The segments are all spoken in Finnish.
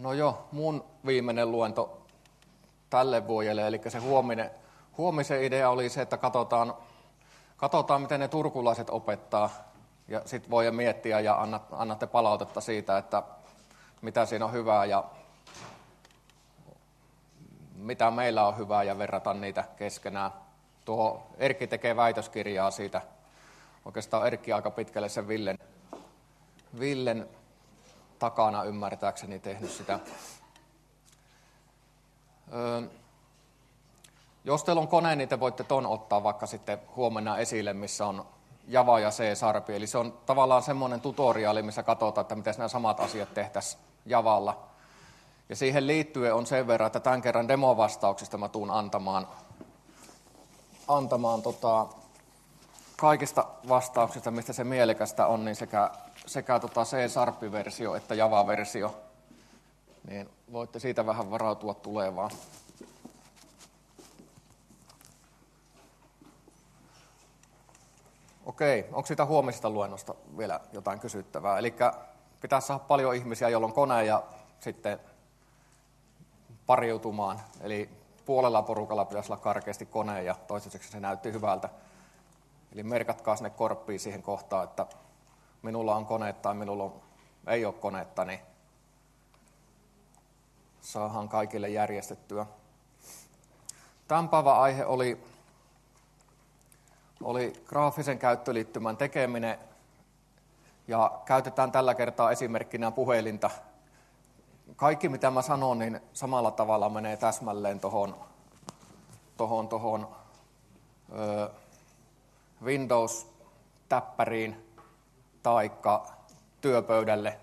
No jo, mun viimeinen luento tälle vuodelle, eli se huomisen idea oli se, että katsotaan miten ne turkulaiset opettaa, ja sitten voi miettiä ja annatte palautetta siitä, että mitä siinä on hyvää ja mitä meillä on hyvää ja verrata niitä keskenään. Tuo Erkki tekee väitöskirjaa siitä. Oikeastaan Erkki aika pitkälle sen Villen takana ymmärtääkseni tehnyt sitä. Jos teillä on kone, niin te voitte ton ottaa vaikka sitten huomenna esille, missä on Java ja C-sarpi. Eli se on tavallaan semmoinen tutoriaali, missä katsotaan, että miten nämä samat asiat tehtäisiin Javalla. Ja siihen liittyen on sen verran, että tämän kerran demovastauksista mä tuun antamaan kaikista vastauksista, mistä se mielekästä on, niin sekä C-sarppi-versio että Java-versio. Niin voitte siitä vähän varautua tulevaan. Okei, onko siitä huomisesta luennosta vielä jotain kysyttävää? Eli pitäisi saada paljon ihmisiä, joilla on kone ja sitten pariutumaan. Eli puolella porukalla pitäisi olla karkeasti kone ja toistaiseksi se näytti hyvältä. Eli merkatkaa sinne korppiin siihen kohtaan, että minulla on kone tai minulla ei ole konetta, niin saadaan kaikille järjestettyä. Tämän päivän aihe oli graafisen käyttöliittymän tekeminen ja käytetään tällä kertaa esimerkkinä puhelinta. Kaikki mitä mä sanon, niin samalla tavalla menee täsmälleen tohon Windows-täppäriin taikka työpöydälle.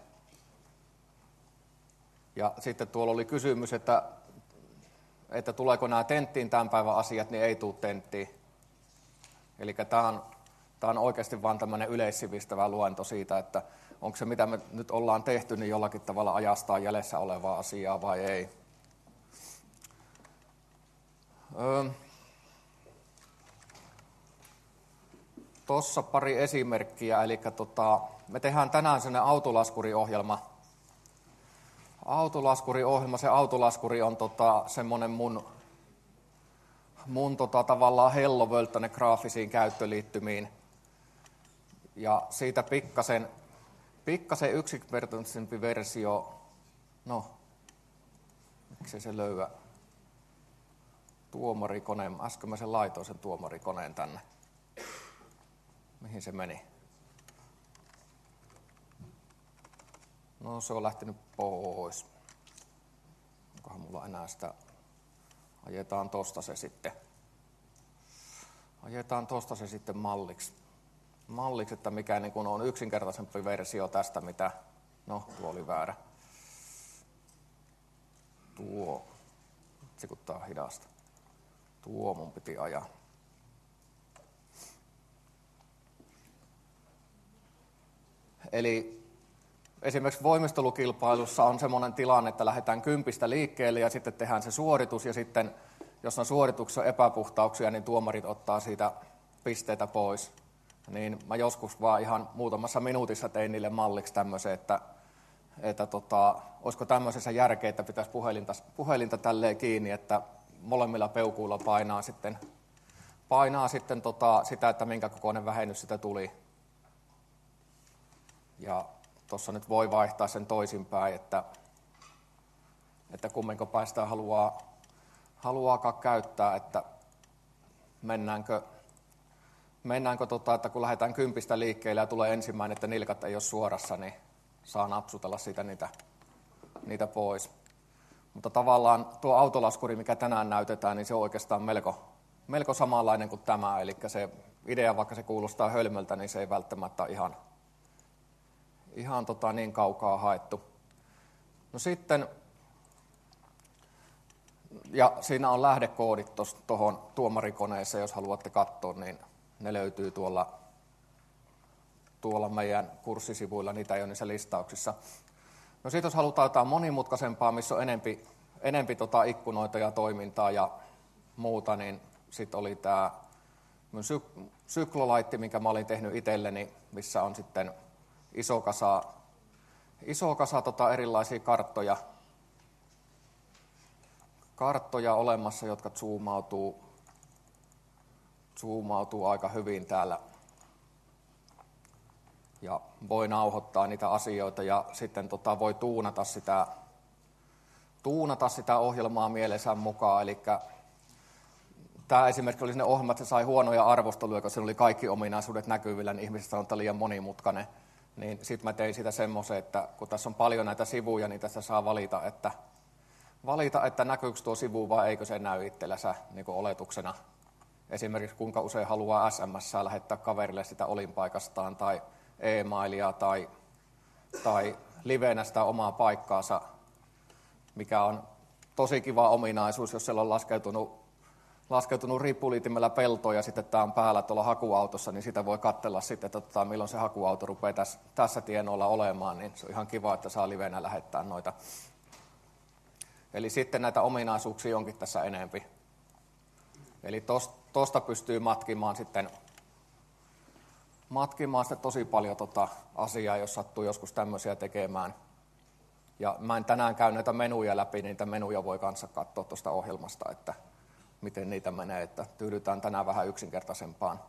Ja sitten tuolla oli kysymys, että tuleeko nämä tenttiin tämän päivän asiat, niin ei tule tenttiin. Eli tämä on oikeasti vain tämmöinen yleissivistävä luento siitä, että onko se mitä me nyt ollaan tehty, niin jollakin tavalla ajastaa jäljessä olevaa asiaa vai ei. Tuossa pari esimerkkiä, eli me tehdään tänään sellainen autolaskuriohjelma. Se autolaskuri on semmoinen mun tavallaan Hello World tänne graafisiin käyttöliittymiin. Ja siitä pikkasen yksinkertaisempi versio, no, miksi se löyä, tuomarikone, äsken mä sen laitoin sen tuomarikoneen tänne. Mihin se meni? No se on lähtenyt pois. Onkohan mulla enää sitä? Ajetaan tosta se sitten malliksi, että mikä niin kun on yksinkertaisempi versio tästä, mitä, no tuo oli väärä. Se kun tää on hidasta. Tuo mun piti ajaa. Eli esimerkiksi voimistelukilpailussa on semmoinen tilanne, että lähdetään 10 liikkeelle ja sitten tehdään se suoritus ja sitten jos on suorituksessa epäpuhtauksia, niin tuomarit ottaa siitä pisteitä pois. Niin mä joskus vaan ihan muutamassa minuutissa tein niille malliksi tämmöisen, että olisiko tämmöisessä järkeä, että pitäisi puhelinta tälleen kiinni, että molemmilla peukuilla painaa sitten sitä, että minkä kokoinen vähennys sitä tuli. Ja tuossa nyt voi vaihtaa sen toisinpäin, että kumminko päästä haluaakaan käyttää, että mennäänkö että kun lähdetään 10 liikkeelle ja tulee ensimmäinen, että nilkat ei ole suorassa, niin saa napsutella siitä niitä pois. Mutta tavallaan tuo autolaskuri, mikä tänään näytetään, niin se on oikeastaan melko samanlainen kuin tämä. Eli se idea, vaikka se kuulostaa hölmöltä, niin se ei välttämättä ihan niin kaukaa haettu. No sitten, ja siinä on lähdekoodit tuohon tuomarikoneeseen, jos haluatte katsoa, niin ne löytyy tuolla meidän kurssisivuilla, niitä ei ole niissä listauksissa. No sitten jos halutaan jotain monimutkaisempaa, missä on enempi ikkunoita ja toimintaa ja muuta, niin sitten oli tämä syklolaitti, minkä mä olin tehnyt itselleni, missä on sitten iso kasa erilaisia karttoja, karttoja olemassa, jotka zoomautuu aika hyvin täällä. Ja voi nauhoittaa niitä asioita ja sitten voi tuunata sitä ohjelmaa mielensä mukaan. Eli tämä esimerkiksi oli sinne ohjelma, että se sai huonoja arvosteluja, koska siinä oli kaikki ominaisuudet näkyvillä, niin ihmiset sanoivat, että liian monimutkainen. Niin sitten mä tein sitä semmoisen, että kun tässä on paljon näitä sivuja, niin tässä saa valita, että näkyykö tuo sivu vai eikö se näy itsellensä niin kuin oletuksena. Esimerkiksi kuinka usein haluaa SMS:ää lähettää kaverille sitä olinpaikastaan tai e-mailia tai livenä sitä omaa paikkaansa, mikä on tosi kiva ominaisuus, jos siellä on laskeutunut rippuliitimellä peltoon ja sitten tämä on päällä tuolla hakuautossa, niin sitä voi katsella sitten, että milloin se hakuauto rupeaa tässä tienoilla olemaan, niin se on ihan kiva, että saa livenä lähettää noita. Eli sitten näitä ominaisuuksia onkin tässä enempi. Eli tosta pystyy matkimaan sitten tosi paljon asiaa, jos sattuu joskus tämmöisiä tekemään. Ja mä en tänään käy näitä menuja läpi, niitä menuja voi kanssa katsoa tuosta ohjelmasta, että miten niitä menee, että tyydytään tänään vähän yksinkertaisempaan.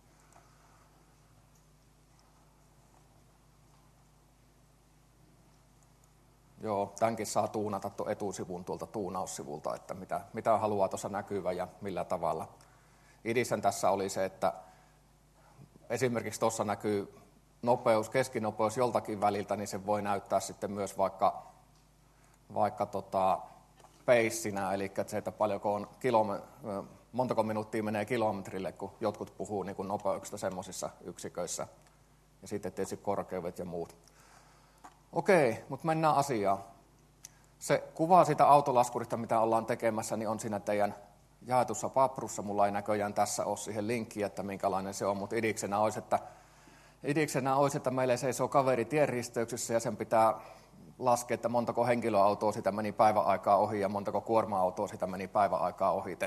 Joo, tämänkin saa tuunata tuon etusivun tuolta tuunaussivulta, että mitä haluaa tuossa näkyvä ja millä tavalla. Idisen tässä oli se, että esimerkiksi tuossa näkyy nopeus, keskinopeus joltakin väliltä, niin se voi näyttää sitten myös vaikka pacenä, eli se, että paljonko on montako minuuttia menee kilometrille, kun jotkut puhuu niin kuin nopeuksista semmoisissa yksiköissä. Ja sitten tietysti korkeudet ja muut. Okei, mutta mennään asiaan. Se kuva sitä autolaskurista, mitä ollaan tekemässä, niin on siinä teidän jaetussa paprussa. Mulla ei näköjään tässä ole siihen linkkiä, että minkälainen se on, mutta idiksenä olisi, että meillä seisoo kaveri tienristeyksessä ja sen pitää laskea, että montako henkilöautoa sitä meni päiväaikaa ohi ja montako kuorma-autoa sitä meni päiväaikaa ohite.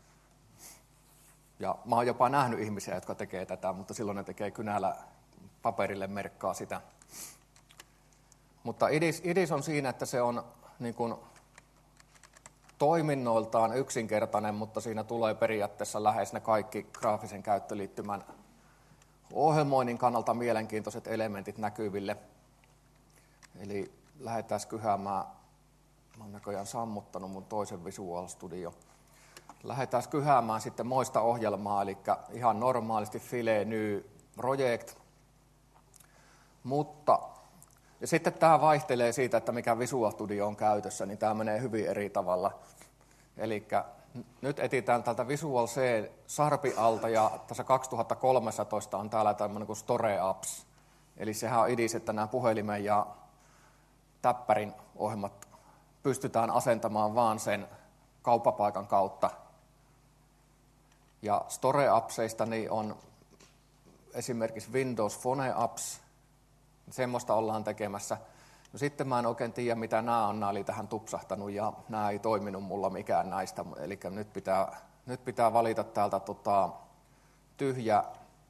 Ja mä oon jopa nähnyt ihmisiä, jotka tekee tätä, mutta silloin ne tekee kynällä paperille merkkaa sitä. Mutta idis on siinä, että se on niin kuin toiminnoiltaan yksinkertainen, mutta siinä tulee periaatteessa lähes ne kaikki graafisen käyttöliittymän ohjelmoinnin kannalta mielenkiintoiset elementit näkyville. Eli lähdetään kyhäämään, mä oon näköjään sammuttanut mun toisen Visual Studio. Lähdetään kyhäämään sitten moista ohjelmaa, eli ihan normaalisti File, New, Project. Ja sitten tämä vaihtelee siitä, että mikä Visual Studio on käytössä, niin tämä menee hyvin eri tavalla. Eli nyt etsitään täältä Visual C sarpi alta, ja tässä 2013 on täällä tämmöinen kuin Store Apps. Eli sehän on idis, että nämä puhelimen ja täppärin ohjelmat pystytään asentamaan vaan sen kauppapaikan kautta. Ja Store Appseista niin on esimerkiksi Windows Phone Apps, semmoista ollaan tekemässä. No sitten mä en oikein tiedä, mitä nämä oli tähän tupsahtanut ja nämä ei toiminut mulla mikään näistä. Eli nyt pitää valita täältä tyhjä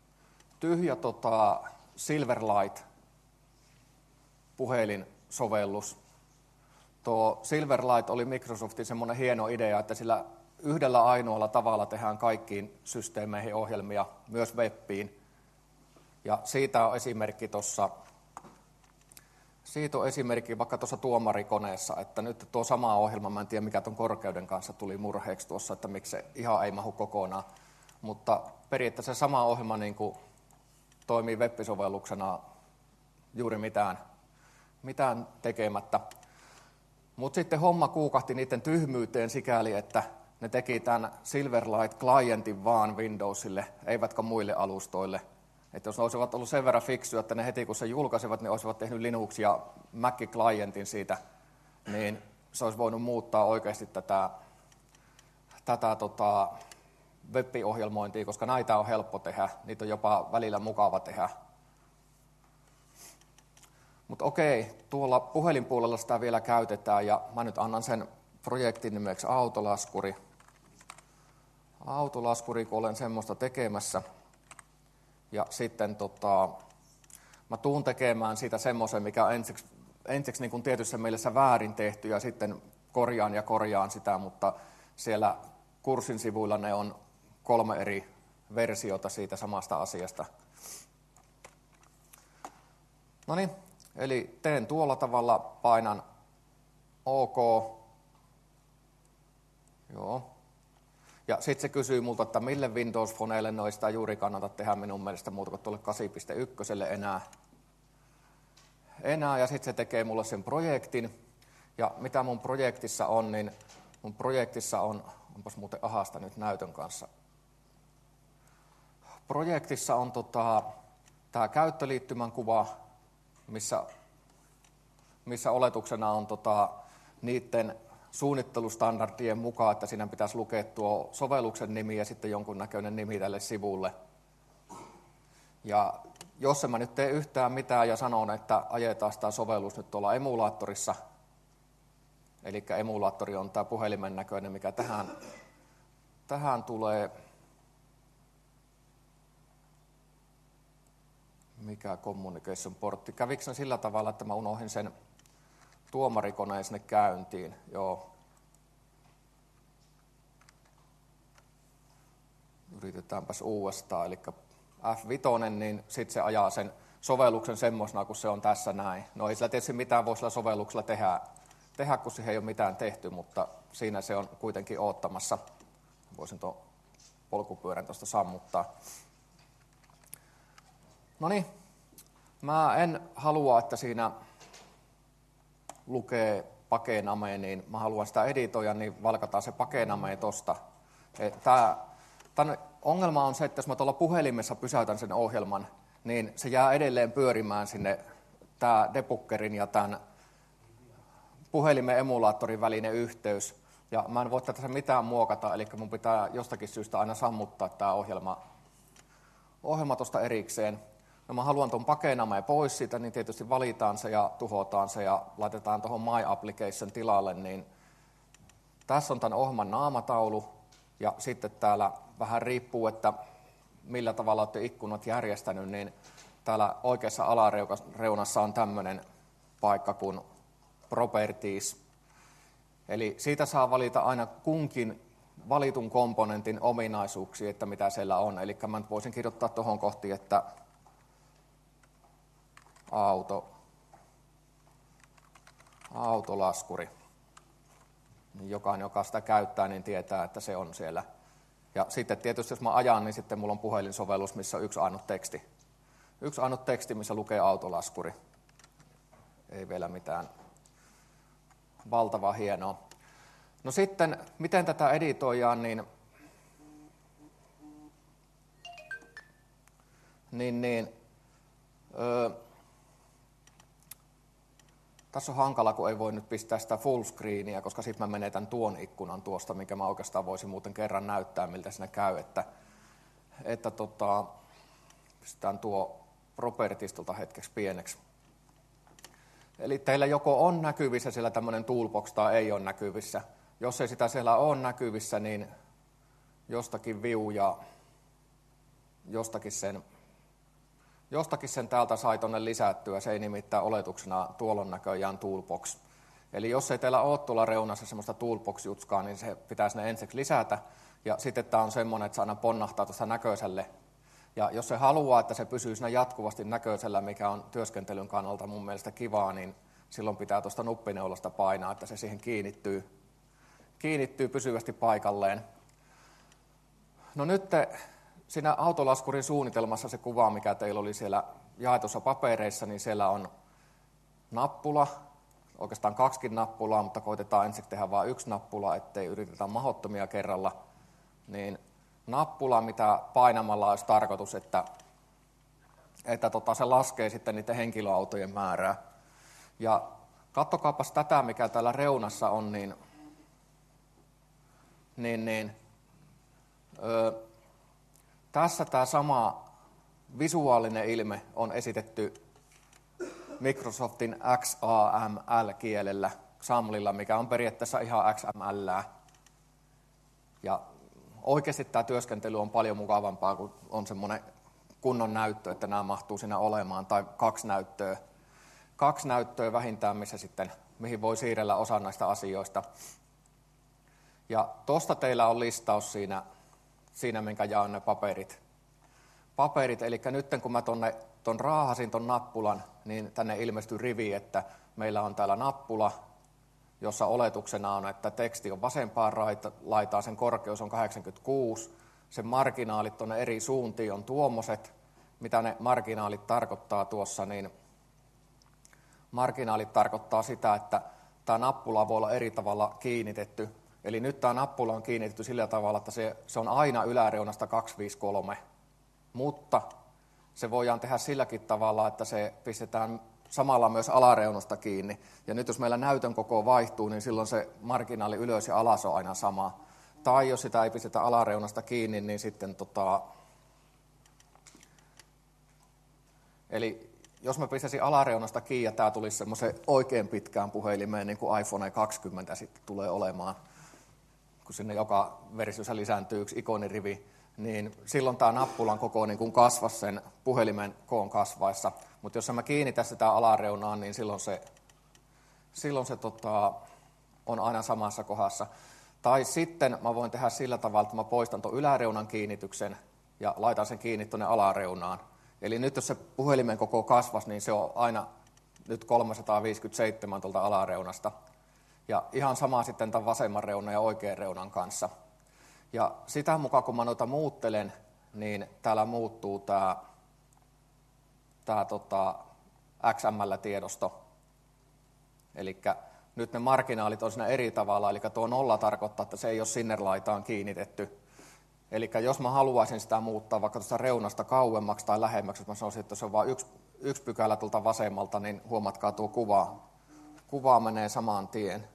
Silverlight puhelinsovellus. Tuo Silverlight oli Microsoftin semmoinen hieno idea, että sillä yhdellä ainoalla tavalla tehdään kaikkiin systeemeihin ohjelmia, myös webbiin. Ja siitä on esimerkki vaikka tuossa tuomarikoneessa, että nyt tuo sama ohjelma, mä en tiedä mikä tuon korkeuden kanssa tuli murheeksi tuossa, että miksi se ihan ei mahu kokonaan. Mutta periaatteessa se sama ohjelma niin kuin toimii web-sovelluksena juuri mitään tekemättä. Mutta sitten homma kuukahti niiden tyhmyyteen sikäli, että ne teki tämän Silverlight-klientin vaan Windowsille, eivätkä muille alustoille. Että jos ne olisivat ollut sen verran fiksuja, että ne heti kun se julkaisivat, ne olisivat tehnyt Linux ja Mac-klientin siitä, niin se olisi voinut muuttaa oikeasti tätä web-ohjelmointia, koska näitä on helppo tehdä, niitä on jopa välillä mukava tehdä. Mutta okei, tuolla puhelinpuolella sitä vielä käytetään ja mä nyt annan sen projektin nimeksi autolaskuri. Autolaskuri, kun olen semmoista tekemässä. Ja sitten mä tuun tekemään siitä semmoisen, mikä on ensiksi niin kuin tietyssä mielessä väärin tehty ja sitten korjaan sitä, mutta siellä kurssin sivuilla ne on 3 eri versiota siitä samasta asiasta. No niin, eli teen tuolla tavalla, painan OK. Joo. Ja sitten se kysyy multa, että mille Windows-foneille noista juuri kannata tehdä minun mielestä muuta kuin tuolle 8.1 enää. Ja sitten se tekee mulle sen projektin. Ja mitä mun projektissa on, niin mun projektissa onpas muuten ahasta nyt näytön kanssa. Projektissa on tämä käyttöliittymän kuva, missä oletuksena on niiden suunnittelustandardien mukaan, että siinä pitäisi lukea tuo sovelluksen nimi ja sitten jonkunnäköinen nimi tälle sivulle. Ja jos en mä nyt tee yhtään mitään ja sanon, että ajetaan tämä sovellus nyt tuolla emulaattorissa, eli emulaattori on tämä puhelimen näköinen, mikä tähän tulee. Mikä communication portti? Kävikö se sillä tavalla, että mä unohdin sen tuomarikoneen sinne käyntiin? Joo. Yritetäänpäs uudestaan. Eli F5, niin sitten se ajaa sen sovelluksen semmoisena, kun se on tässä näin. No ei sillä tietysti mitään voi sillä sovelluksella tehdä, kun siihen ei ole mitään tehty, mutta siinä se on kuitenkin oottamassa. Voisin tuon polkupyörän tuosta sammuttaa. No niin, mä en halua, että siinä lukee pakename, niin mä haluan sitä editoida, niin valkataan se pakename tosta. Tämän ongelma on se, että jos mä tuolla puhelimessa pysäytän sen ohjelman, niin se jää edelleen pyörimään sinne tää debuggerin ja tämän puhelimen emulaattorin välinen yhteys. Ja mä en voi tätä mitään muokata, eli mun pitää jostakin syystä aina sammuttaa tämä ohjelma tuosta erikseen. No mä haluan tuon pakename pois siitä, niin tietysti valitaan se ja tuhotaan se ja laitetaan tuohon My Application tilalle. Niin tässä on tämän ohjelman naamataulu ja sitten täällä vähän riippuu, että millä tavalla olette ikkunat järjestänyt, niin täällä oikeassa alareunassa on tämmöinen paikka kuin Properties. Eli siitä saa valita aina kunkin valitun komponentin ominaisuuksia, että mitä siellä on. Eli mä voisin kirjoittaa tuohon kohtiin, että autolaskuri. Jokainen, joka sitä käyttää, niin tietää, että se on siellä. Ja sitten tietysti, jos mä ajan, niin sitten mulla on puhelinsovellus, missä on yksi ainut teksti. Yksi ainut teksti, missä lukee autolaskuri. Ei vielä mitään valtavaa hienoa. No sitten, miten tätä editoidaan, tässä on hankala, kun ei voi nyt pistää sitä full screeniä, koska sitten mä menetän tuon ikkunan tuosta, minkä mä oikeastaan voisin muuten kerran näyttää, miltä siinä käy, että pistetään tuo propertistolta hetkeksi pieneksi. Eli teillä joko on näkyvissä siellä tämmöinen toolbox tai ei ole näkyvissä. Jos ei sitä siellä ole näkyvissä, niin jostakin view ja jostakin sen täältä sai tuonne lisättyä. Se ei nimittäin oletuksena tuolla on näköjään toolbox. Eli jos ei teillä ole tuolla reunassa semmoista toolbox-jutskaa, niin se pitää sinne ensiksi lisätä. Ja sitten tämä on semmoinen, että se aina ponnahtaa tuossa näköiselle. Ja jos se haluaa, että se pysyy siinä jatkuvasti näköisellä, mikä on työskentelyn kannalta mun mielestä kivaa, niin silloin pitää tuosta nuppineulasta painaa, että se siihen kiinnittyy pysyvästi paikalleen. No nyt siinä autolaskurin suunnitelmassa se kuva, mikä teillä oli siellä jaetussa papereissa, niin siellä on nappula, oikeastaan 2 nappulaa, mutta koitetaan ensin tehdä vain 1 nappula, ettei yritetä mahdottomia kerralla. Niin nappula, mitä painamalla olisi tarkoitus, että se laskee sitten niiden henkilöautojen määrää. Ja katsokaapas tätä, mikä täällä reunassa on, tässä tämä sama visuaalinen ilme on esitetty Microsoftin XAML-kielellä, XAMLilla, mikä on periaatteessa ihan XML:ää. Ja oikeasti tämä työskentely on paljon mukavampaa, kun on semmoinen kunnon näyttö, että nämä mahtuu siinä olemaan, tai 2 näyttöä. 2 näyttöä vähintään, missä sitten mihin voi siirrellä osa näistä asioista. Ja tuosta teillä on listaus siinä minkä jaan ne paperit. Eli nyt kun mä raahasin ton nappulan, niin tänne ilmestyi rivi, että meillä on täällä nappula, jossa oletuksena on, että teksti on vasempaan laitaan, sen korkeus on 86, sen marginaalit tuonne eri suuntiin on tuommoiset. Mitä ne marginaalit tarkoittaa tuossa, niin marginaalit tarkoittaa sitä, että tämä nappula voi olla eri tavalla kiinnitetty. Eli nyt tämä nappula on kiinnitetty sillä tavalla, että se on aina yläreunasta 253, mutta se voidaan tehdä silläkin tavalla, että se pistetään samalla myös alareunasta kiinni. Ja nyt jos meillä näytön koko vaihtuu, niin silloin se marginaali ylös ja alas on aina sama. Tai jos sitä ei pistetä alareunasta kiinni, niin sitten eli jos mä pistäisin alareunasta kiinni ja tämä tulisi semmoisen oikein pitkään puhelimeen, niin kuin iPhone 20 sitten tulee olemaan, kun sinne joka versiossa lisääntyy yksi ikonirivi, niin silloin tämä nappulan koko niin kuin kasvaisi sen puhelimen koon kasvaessa. Mutta jos mä kiinnitän sitä alareunaan, niin silloin se on aina samassa kohdassa. Tai sitten mä voin tehdä sillä tavalla, että mä poistan tuon yläreunan kiinnityksen ja laitan sen kiinni tuonne alareunaan. Eli nyt jos se puhelimen koko kasvaisi, niin se on aina nyt 357 tuolta alareunasta. Ja ihan sama sitten tämän vasemman reunan ja oikean reunan kanssa. Ja sitä mukaan, kun mä noita muuttelen, niin täällä muuttuu tämä XML-tiedosto. Eli nyt ne marginaalit on siinä eri tavalla, eli tuo 0 tarkoittaa, että se ei ole sinne laitaan kiinnitetty. Eli jos mä haluaisin sitä muuttaa vaikka tuosta reunasta kauemmaksi tai lähemmäksi, jos mä sanoisin, että se on vain yksi pykälä tuolta vasemmalta, niin huomatkaa tuo kuva menee saman tien.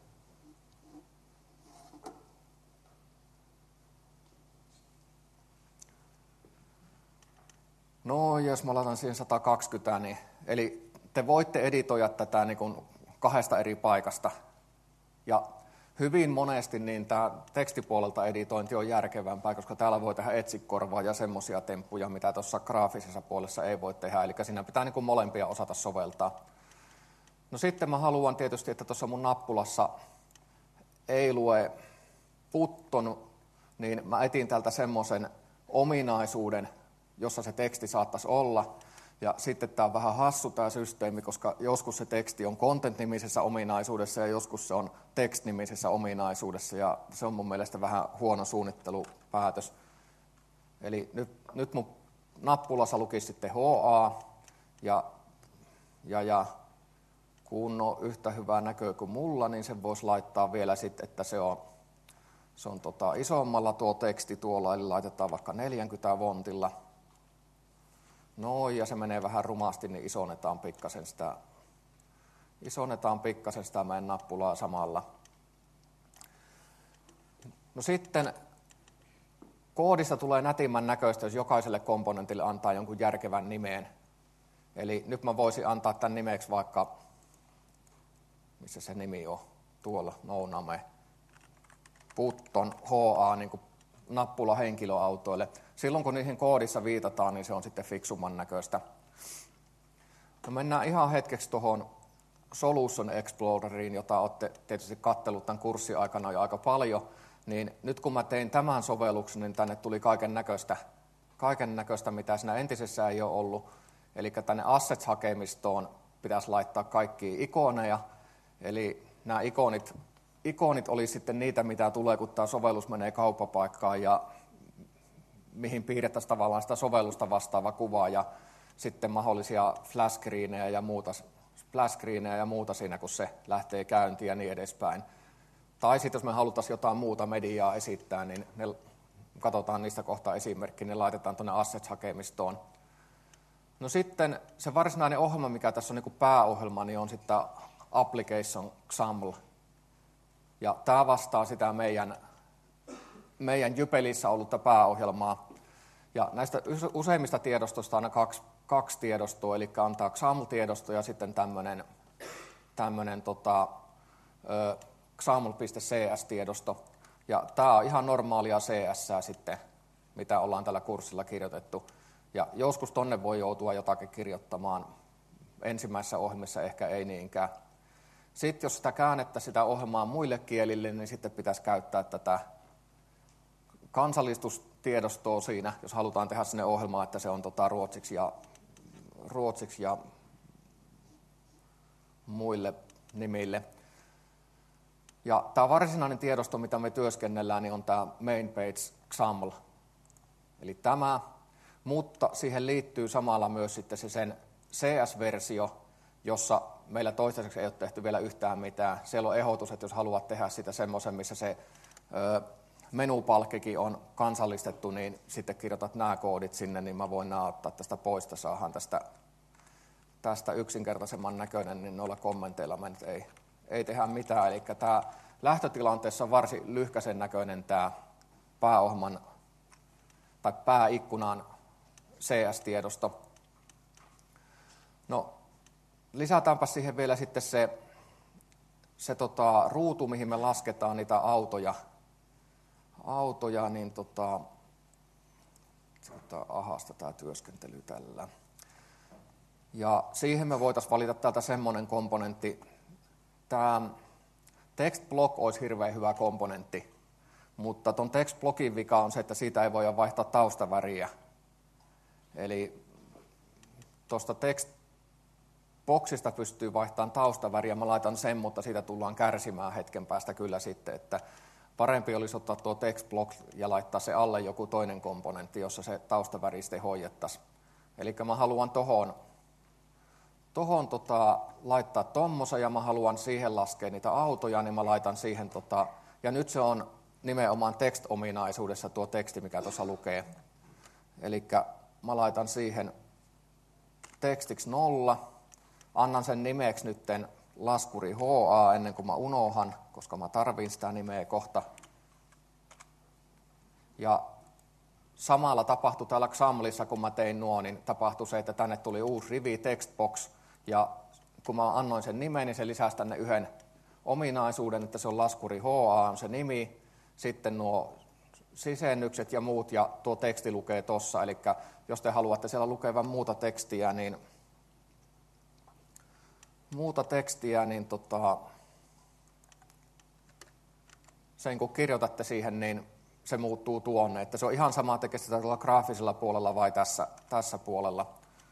No, jos mä laitan siihen 120, niin, eli te voitte editoida tätä niin kuin 2 eri paikasta. Ja hyvin monesti niin tämä tekstipuolelta editointi on järkevämpää, koska täällä voi tehdä etsikorvaa ja semmoisia temppuja, mitä tuossa graafisessa puolessa ei voi tehdä. Eli siinä pitää niin kuin molempia osata soveltaa. No sitten mä haluan tietysti, että tuossa mun nappulassa ei lue button, niin mä etin täältä semmoisen ominaisuuden, jossa se teksti saattaisi olla. Ja sitten tämä on vähän hassu tämä systeemi, koska joskus se teksti on content-nimisessä ominaisuudessa ja joskus se on text-nimisessä ominaisuudessa. Ja se on mun mielestä vähän huono suunnittelupäätös. Eli nyt mun nappulassa lukisi sitten HA ja kun on yhtä hyvää näköä kuin mulla, niin sen voisi laittaa vielä sitten, että se on isommalla tuo teksti tuolla, eli laitetaan vaikka 40 vontilla. No, ja se menee vähän rumasti, niin isonetaan pikkasen sitä meidän nappulaa samalla. No sitten koodista tulee nätimmän näköistä, jos jokaiselle komponentille antaa jonkun järkevän nimeen. Eli nyt mä voisin antaa tämän nimeksi vaikka, missä se nimi on, tuolla, Nouname, Button, HA, niin kuin nappula henkilöautoille. Silloin kun niihin koodissa viitataan, niin se on sitten fiksumman näköistä. No mennään ihan hetkeksi tuohon Solution Exploreriin, jota olette tietysti katsellut tämän kurssin aikana jo aika paljon. Niin nyt kun mä tein tämän sovelluksen, niin tänne tuli kaiken näköistä, mitä siinä entisessä ei ole ollut. Eli tänne Assets-hakemistoon pitäisi laittaa kaikkia ikoneja. Eli nämä ikonit oli sitten niitä, mitä tulee, kun tämä sovellus menee kauppapaikkaan ja mihin piirrettäisiin tavallaan sitä sovellusta vastaava kuva ja sitten mahdollisia flash-screenejä ja muuta siinä, kun se lähtee käyntiin ja niin edespäin. Tai sitten jos me haluttaisiin jotain muuta mediaa esittää, niin katsotaan niistä kohta esimerkki, ne laitetaan tuonne Assets-hakemistoon. No sitten se varsinainen ohjelma, mikä tässä on niin kuin pääohjelma, niin on sitten Application XAML. Ja tämä vastaa sitä meidän Jypelissä ollutta pääohjelmaa. Ja näistä useimmista tiedostosta on aina kaksi tiedostoa, eli antaa XAML-tiedosto ja sitten tämmöinen XAML.cs-tiedosto. Ja tämä on ihan normaalia CS sitten, mitä ollaan tällä kurssilla kirjoitettu. Ja joskus tonne voi joutua jotakin kirjoittamaan. Ensimmäisessä ohjelmassa ehkä ei niinkään. Sitten jos sitä käännettä sitä ohjelmaa muille kielille, niin sitten pitäisi käyttää tätä kansallistustiedostoa siinä, jos halutaan tehdä sinne ohjelmaa, että se on ruotsiksi ja muille nimille. Ja tämä varsinainen tiedosto, mitä me työskennellään, niin on tämä main page XAML. Eli tämä, mutta siihen liittyy samalla myös sitten se sen CS-versio, jossa meillä toistaiseksi ei ole tehty vielä yhtään mitään. Siellä on ehdotus, että jos haluat tehdä sitä semmoisen, missä se menupalkkikin on kansallistettu, niin sitten kirjoitat nämä koodit sinne, niin mä voin nämä ottaa tästä pois, että saadaan tästä yksinkertaisemman näköinen, niin noilla kommenteilla me nyt ei tehdä mitään. Eli tämä lähtötilanteessa on varsin lyhkäisen näköinen tämä pääohjelman tai pääikkunan CS-tiedosto. No, lisätäänpä siihen vielä sitten se ruutu, mihin me lasketaan niitä autoja niin ahasta tämä työskentely tällä. Ja siihen me voitaisiin valita täältä semmoinen komponentti. Tämä text-block olisi hirveän hyvä komponentti, mutta tuon text-blockin vika on se, että siitä ei voida vaihtaa taustaväriä. Eli tuosta text-boxista pystyy vaihtamaan taustaväriä, mä laitan sen, mutta siitä tullaan kärsimään hetken päästä kyllä sitten, että parempi olisi ottaa tuo text-block ja laittaa se alle joku toinen komponentti, jossa se taustaväri sitten hoidettaisiin. Eli mä haluan tohon laittaa tommosen ja mä haluan siihen laskea niitä autoja, niin mä laitan siihen, ja nyt se on nimenomaan text-ominaisuudessa tuo teksti, mikä tuossa lukee. Eli mä laitan siihen tekstiksi 0, annan sen nimeksi nytten laskuri HA ennen kuin mä unohan, koska mä tarvin sitä nimeä kohta. Ja samalla tapahtui täällä XAMLissa, kun mä tein nuo, niin tapahtui se, että tänne tuli uusi rivi textbox, ja kun mä annoin sen nimen, niin se lisäsi tänne yhden ominaisuuden, että se on laskuri HA on se nimi, sitten nuo sisennykset ja muut, ja tuo teksti lukee tossa, eli jos te haluatte siellä lukevan muuta tekstiä, niin sen kun kirjoitatte siihen, niin se muuttuu tuonne, että se on ihan sama tekee sitä tuolla graafisella puolella vai tässä puolella.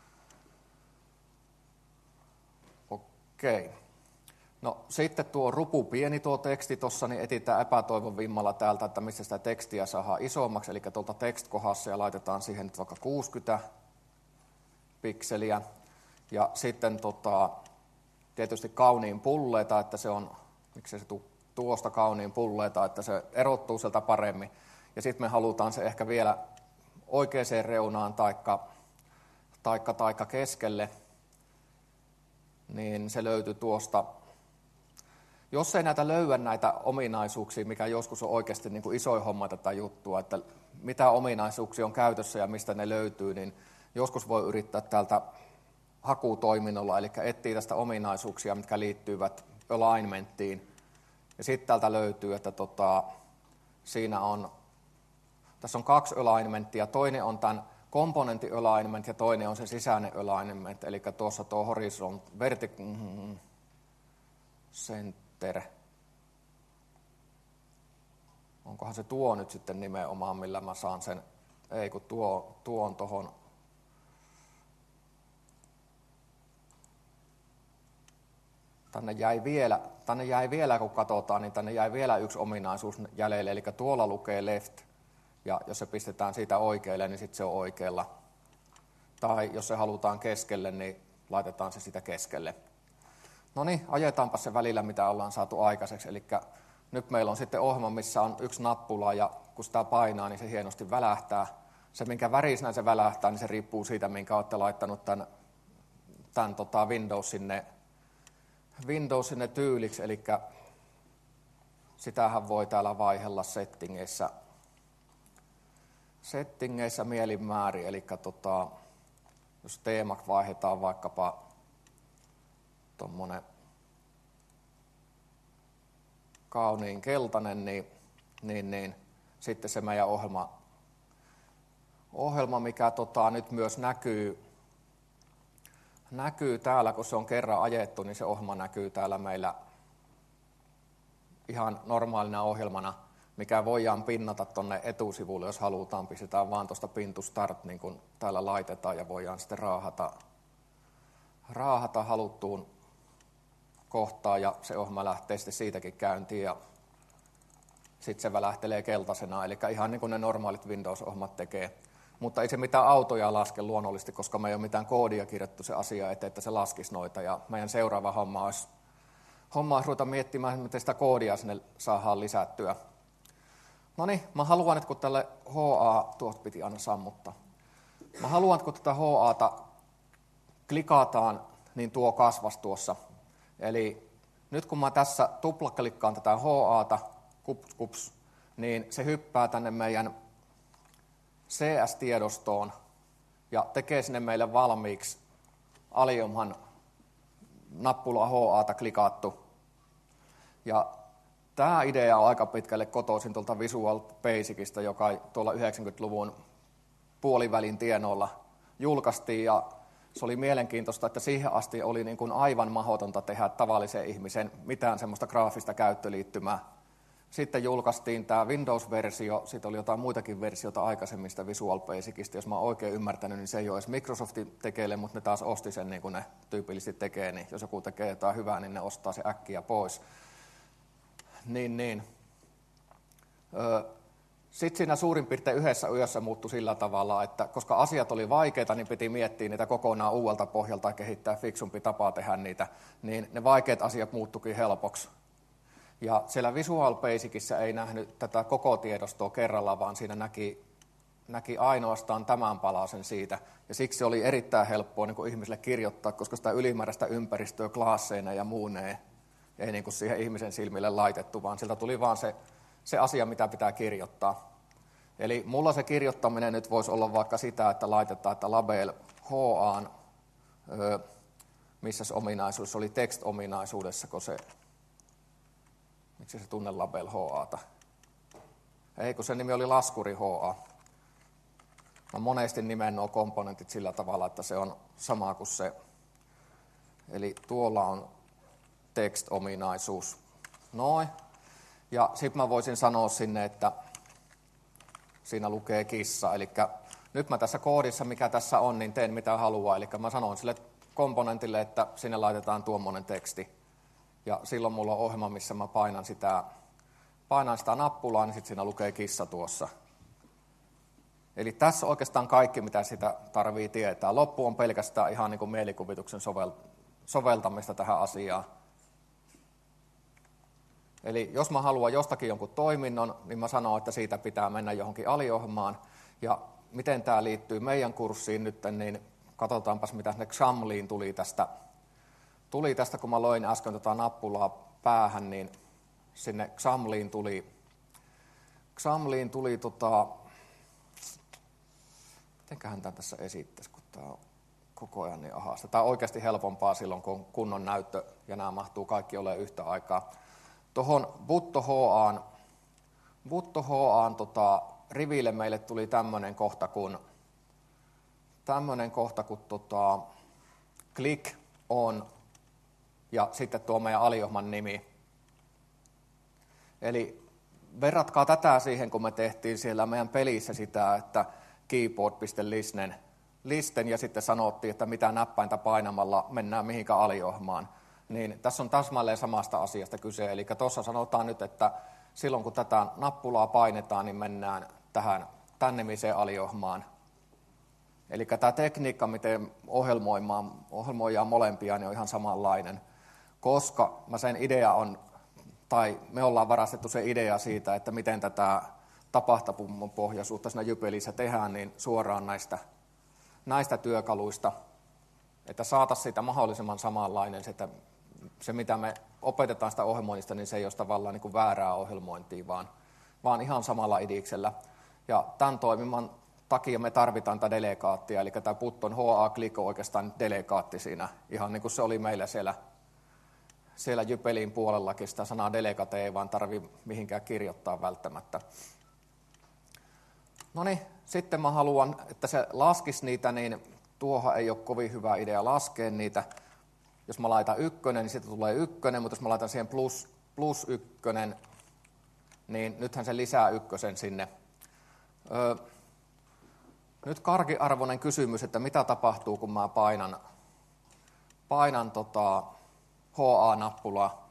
Okei. No sitten tuo rupu pieni tuo teksti tuossa, niin etsitään epätoivon vimmalla täältä, että mistä sitä tekstiä saadaan isommaksi, eli tuolta text-kohdassa ja laitetaan siihen nyt vaikka 60 pikseliä. Ja sitten tietysti kauniin pulleita, että se on, miksi se tuosta kauniin pulleita, että se erottuu sieltä paremmin. Ja sitten me halutaan se ehkä vielä oikeaan reunaan taikka keskelle, niin se löytyy tuosta. Jos ei näitä löyä näitä ominaisuuksia, mikä joskus on oikeasti niin kuin isoin homma tätä juttua, että mitä ominaisuuksia on käytössä ja mistä ne löytyy, niin joskus voi yrittää täältä hakutoiminnolla, eli etsii tästä ominaisuuksia, mitkä liittyvät alignmenttiin. Ja sitten täältä löytyy, että tässä on 2 alignmenttia, toinen on tämän komponentin alignment ja toinen on se sisäinen alignment, eli tuossa tuo horizon center. Onkohan se tuo nyt sitten nimenomaan, millä mä saan sen, ei kun tuo on tuohon. Tänne jäi vielä, kun katsotaan, niin tänne jäi vielä yksi ominaisuus jäljelle, eli tuolla lukee left, ja jos se pistetään siitä oikealle, niin sitten se on oikealla. Tai jos se halutaan keskelle, niin laitetaan se sitä keskelle. No niin, ajetaanpa se välillä, mitä ollaan saatu aikaiseksi. Eli nyt meillä on sitten ohjelma, missä on yksi nappula, ja kun sitä painaa, niin se hienosti välähtää. Se, minkä värisenä se välähtää, niin se riippuu siitä, minkä olette laittanut tämän Windows sinne tyyliksi, eli sitähän voi täällä vaihella settingeissä mielin määrin, eli jos teemaksi vaihdetaan vaikkapa tuommoinen kauniin keltainen, niin sitten se meidän ohjelma mikä nyt myös näkyy täällä, kun se on kerran ajettu, niin se ohjelma näkyy täällä meillä ihan normaalina ohjelmana, mikä voidaan pinnata tuonne etusivulle, jos halutaan. Pistetään vaan tuosta pin to start, niin kuin täällä laitetaan, ja voidaan sitten raahata haluttuun kohtaan, ja se ohjelma lähtee sitten siitäkin käyntiin, ja sitten se välähtelee keltaisena, eli ihan niin kuin ne normaalit Windows-ohjelmat tekee. Mutta ei se mitään autoja laske luonnollisesti, koska me ei ole mitään koodia kirjattu se asia eteen, että se laskisi noita. Ja meidän seuraava homma olisi ruveta miettimään, miten sitä koodia sinne saadaan lisättyä. No niin, mä haluan, että kun tälle tuosta piti aina sammuttaa. Mä haluan, että kun tätä HA:ta klikataan, niin tuo kasvas tuossa. Eli nyt kun mä tässä tuplaklikkaan tätä HA:ta, kups, niin se hyppää tänne meidän CS-tiedostoon ja tekee sinne meille valmiiksi Alioman nappula HA:ta klikattu. Ja tämä idea on aika pitkälle kotoisin tuolta Visual Basicista, joka tuolla 90-luvun puolivälin tienoilla julkaistiin. Ja se oli mielenkiintoista, että siihen asti oli niin kuin aivan mahdotonta tehdä tavallisen ihmisen mitään semmoista graafista käyttöliittymää. Sitten julkaistiin tämä Windows-versio, sitten oli jotain muitakin versioita aikaisemmista Visual Basicista. Jos mä oon oikein ymmärtänyt, niin se ei ole edes Microsoftin tekeille, mutta ne taas osti sen niin kuin ne tyypillisesti tekee. Niin jos joku tekee jotain hyvää, niin ne ostaa se äkkiä pois. Sitten siinä suurin piirtein yhdessä yössä muuttui sillä tavalla, että koska asiat oli vaikeita, niin piti miettiä niitä kokonaan uudelta pohjalta ja kehittää fiksumpi tapa tehdä niitä, niin ne vaikeat asiat muuttuikin helpoksi. Ja siellä Visual Basicissa ei nähnyt tätä koko tiedostoa kerralla, vaan siinä näki ainoastaan tämän palasen siitä. Ja siksi oli erittäin helppoa niin kuin ihmiselle kirjoittaa, koska sitä ylimääräistä ympäristöä klaasseina ja muuneen ei niin kuin siihen ihmisen silmille laitettu, vaan sieltä tuli vaan se asia, mitä pitää kirjoittaa. Eli mulla se kirjoittaminen nyt voisi olla vaikka sitä, että laitetaan, että label HA:n, missä se ominaisuus oli text-ominaisuudessa, kun se, miksi se tunne label HA:ta? Ei, kun sen nimi oli laskuri HA. Mä monesti nimen nuo komponentit sillä tavalla, että se on sama kuin se. Eli tuolla on text-ominaisuus. Noin. Ja sitten mä voisin sanoa sinne, että siinä lukee kissa. Eli nyt mä tässä koodissa, mikä tässä on, niin teen mitä haluaa. Eli mä sanon sille komponentille, että sinne laitetaan tuommoinen teksti. Ja silloin mulla on ohjelma, missä mä painan sitä nappulaa, niin sitten siinä lukee kissa tuossa. Eli tässä on oikeastaan kaikki, mitä sitä tarvii tietää. Loppu on pelkästään ihan niin kuin mielikuvituksen soveltamista tähän asiaan. Eli jos mä haluan jostakin jonkun toiminnon, niin mä sanon, että siitä pitää mennä johonkin aliohjelmaan. Ja miten tämä liittyy meidän kurssiin nyt, niin katsotaanpas, mitä sinne XAMLiin tuli tästä. Tuli tästä, kun mä loin äsken nappulaa päähän, niin sinne XAMLiin tuli mitenköhän tämän tässä esittäisi, kun tämä on koko ajan niin ahasta. Tämä on oikeasti helpompaa silloin, kun on kunnon näyttö ja nämä mahtuu kaikki olemaan yhtä aikaa. Tuohon Butto HA:n riville meille tuli tämmöinen kohta kun click on ja sitten tuo meidän aliohjelman nimi. Eli verratkaa tätä siihen, kun me tehtiin siellä meidän pelissä sitä, että keyboard.listen ja sitten sanottiin, että mitä näppäintä painamalla mennään mihinkä aliohjelmaan. Niin tässä on täsmälleen samasta asiasta kyse. Eli tuossa sanotaan nyt, että silloin kun tätä nappulaa painetaan, niin mennään tämän nimiseen aliohjelmaan. Eli tämä tekniikka, miten ohjelmoidaan molempia, niin on ihan samanlainen. Koska me ollaan varastettu se idea siitä, että miten tätä tapahtumapohjaisuutta siinä Jypelissä tehdään, niin suoraan näistä työkaluista, että saataisiin siitä mahdollisimman samanlainen, se mitä me opetetaan sitä ohjelmoinnista, niin se ei ole tavallaan niin kuin väärää ohjelmointia, vaan ihan samalla idiksellä. Ja tämän toimiman takia me tarvitaan tätä delegaattia, eli tämä Button HA-click on oikeastaan delegaatti siinä, ihan niin kuin se oli meillä siellä Jypelin puolellakin, sitä sanaa delegate ei vaan tarvitse mihinkään kirjoittaa välttämättä. No niin, sitten mä haluan, että se laskisi niitä, niin tuohon ei ole kovin hyvä idea laskea niitä. Jos mä laitan 1, niin sitten tulee 1, mutta jos mä laitan siihen +1, niin nythän se lisää 1 sinne. Nyt karkiarvoinen kysymys, että mitä tapahtuu, kun mä painan HA-nappulaa.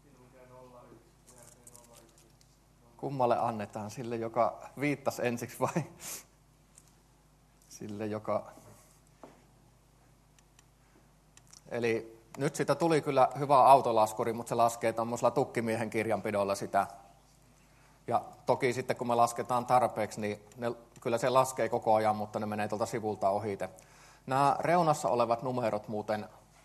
Kummalle annetaan? Sille, joka viittasi ensiksi vai sille, joka... Eli nyt siitä tuli kyllä hyvä autolaskuri, mutta se laskee tuommoisella tukkimiehen kirjanpidolla sitä. Ja toki sitten kun me lasketaan tarpeeksi, niin kyllä se laskee koko ajan, mutta ne menee tuolta sivulta ohite. Nämä reunassa olevat numerot muuten...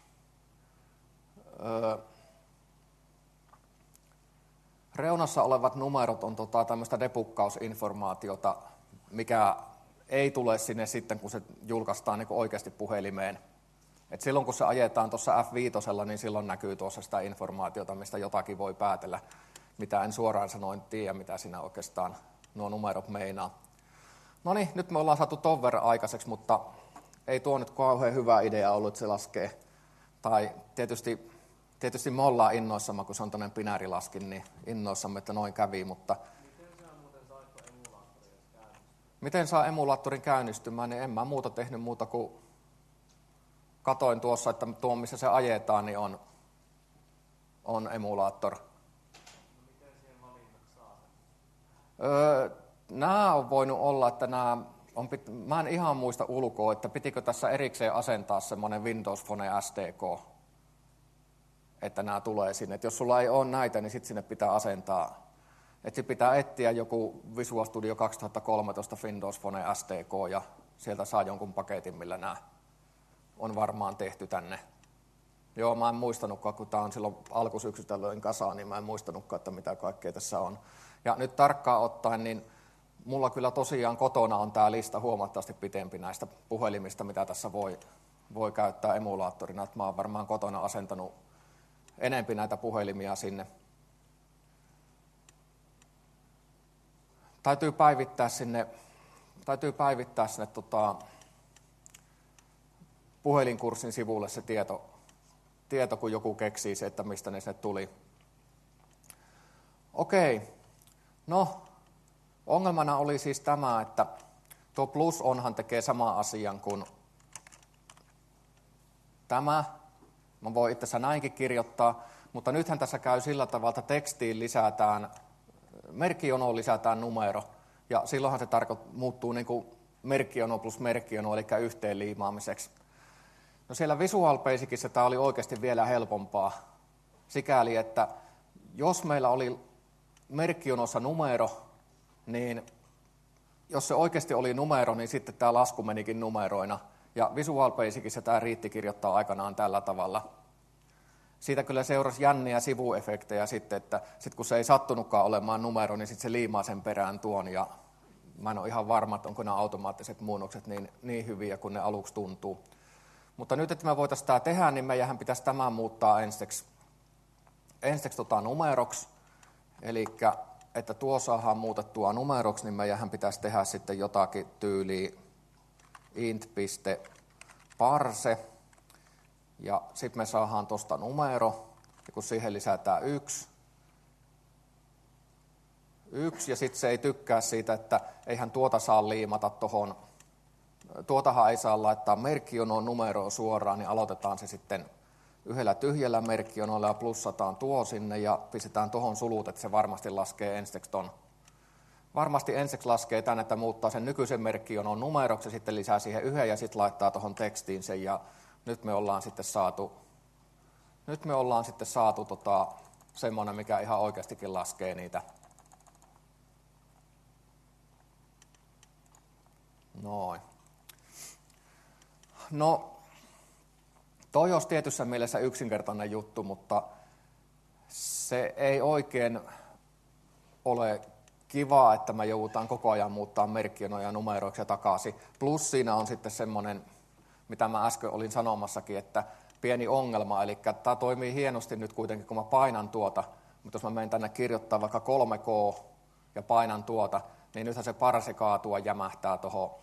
Reunassa olevat numerot on tämmöistä debukkausinformaatiota, mikä ei tule sinne sitten, kun se julkaistaan niin oikeasti puhelimeen. Et silloin kun se ajetaan tuossa F5, niin silloin näkyy tuossa sitä informaatiota, mistä jotakin voi päätellä, mitä en suoraan sanoen tiedä, mitä siinä oikeastaan nuo numerot meinaa. No niin, nyt me ollaan saatu ton verran aikaiseksi, mutta ei tuo nyt kauhean hyvä idea ollut, että se laskee. Tai tietysti me ollaan innoissamme, kun se on tuonne binäärilaskin, niin innoissamme, että noin kävi, mutta... Miten saa emulaattorin käynnistymään, niin en mä muuta tehnyt muuta kuin katoin tuossa, että tuo missä se ajetaan, niin on emulaattor. Miten siihen valinnat saa? Nämä on voinut olla, että mä en ihan muista ulkoa, että pitikö tässä erikseen asentaa semmoinen Windows Phone SDK, että nämä tulee sinne. Että jos sulla ei ole näitä, niin sitten sinne pitää asentaa. Että pitää etsiä joku Visual Studio 2013 Windows Phone SDK ja sieltä saa jonkun paketin, millä nämä on varmaan tehty tänne. Joo, mä en muistanutkaan, kun tämä on silloin alkusyksystä löin kasaan, niin mä en muistanutkaan, että mitä kaikkea tässä on. Ja nyt tarkkaan ottaen, niin mulla kyllä tosiaan kotona on tämä lista huomattavasti pitempi näistä puhelimista, mitä tässä voi käyttää emulaattorina. Että mä oon varmaan kotona asentanut enempi näitä puhelimia sinne. Täytyy päivittää sinne puhelinkurssin sivulle se tieto, kun joku keksii se, että mistä ne sinne tuli. Okei, no ongelmana oli siis tämä, että tuo plus onhan tekee sama asian kuin tämä. Mä voin itse asiassa näinkin kirjoittaa, mutta nythän tässä käy sillä tavalla, että tekstiin merkkionoon lisätään numero, ja silloinhan se muuttuu niin kuin merkkiono plus merkkiono, eli yhteen liimaamiseksi. No siellä Visual Basicissa tämä oli oikeasti vielä helpompaa, sikäli, että jos meillä oli merkkionossa numero, niin jos se oikeasti oli numero, niin sitten tämä lasku menikin numeroina. Ja Visual Basicissa tämä riitti kirjoittaa aikanaan tällä tavalla. Siitä kyllä seurasi jänniä sivuefektejä sitten, että kun se ei sattunutkaan olemaan numero, niin sitten se liimaa sen perään tuon. Ja mä en ole ihan varma, että onko nämä automaattiset muunnokset niin hyviä kuin ne aluksi tuntuu. Mutta nyt, että me voitaisiin tämä tehdä, niin meidän pitäisi tämä muuttaa ensiksi numeroksi. Eli että tuo saadaan muutettua numeroksi, niin meidän pitäisi tehdä sitten jotakin tyyliä int.parse. Ja sitten me saadaan tuosta numero, ja kun siihen lisätään 1, ja sitten se ei tykkää siitä, että eihän tuota saa liimata tuohon, tuotahan ei saa laittaa merkkionoon numeroon suoraan, niin aloitetaan se sitten yhdellä tyhjällä merkkionoilla ja plussataan tuo sinne ja pistetään tuohon sulut, että se varmasti laskee ensiksi ton. Varmasti ensiksi laskee tämän, että muuttaa sen nykyisen merkkionon numeroksi ja sitten lisää siihen yhden ja sitten laittaa tuohon tekstiin sen ja nyt me ollaan sitten saatu semmoinen, mikä ihan oikeastikin laskee niitä. Noin. No, toi olisi tietyssä mielessä yksinkertainen juttu, mutta se ei oikein ole kivaa, että me joudutaan koko ajan muuttaa merkkionoja numeroiksi ja takaisin. Plus siinä on sitten semmoinen, mitä mä äsken olin sanomassakin, että pieni ongelma, eli tämä toimii hienosti nyt kuitenkin, kun mä painan tuota, mutta jos mä menen tänne kirjoittaa vaikka 3K ja painan tuota, niin nythän se parse kaatua jämähtää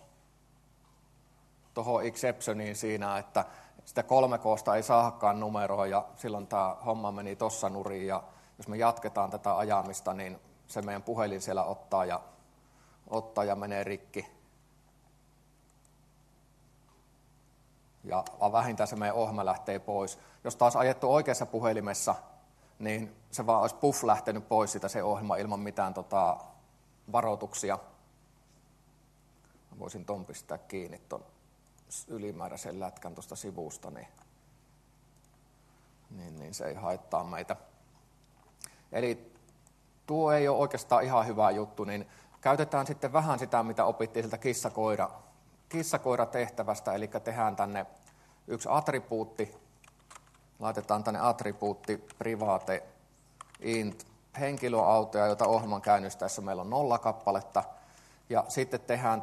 tuohon exceptioniin siinä, että sitä 3K:sta ei saakaan numeroa ja silloin tämä homma meni tossa nurin ja jos me jatketaan tätä ajamista, niin se meidän puhelin siellä ottaa ja menee rikki. Ja vähintään se meidän ohjelma lähtee pois. Jos taas ajettu oikeassa puhelimessa, niin se vaan olisi lähtenyt pois sitä se ohjelma ilman mitään varoituksia. Mä voisin ton pistää kiinni ton ylimääräisen lätkän tuosta sivusta, niin se ei haittaa meitä. Eli tuo ei ole oikeastaan ihan hyvä juttu, niin käytetään sitten vähän sitä, mitä opittiin siltä kissakoira-tehtävästä, eli tehdään tänne yksi attribuutti, laitetaan tänne attribuutti private int henkilöautoja, jota ohjelman käynnistäessä meillä on 0 kappaletta, ja sitten tehdään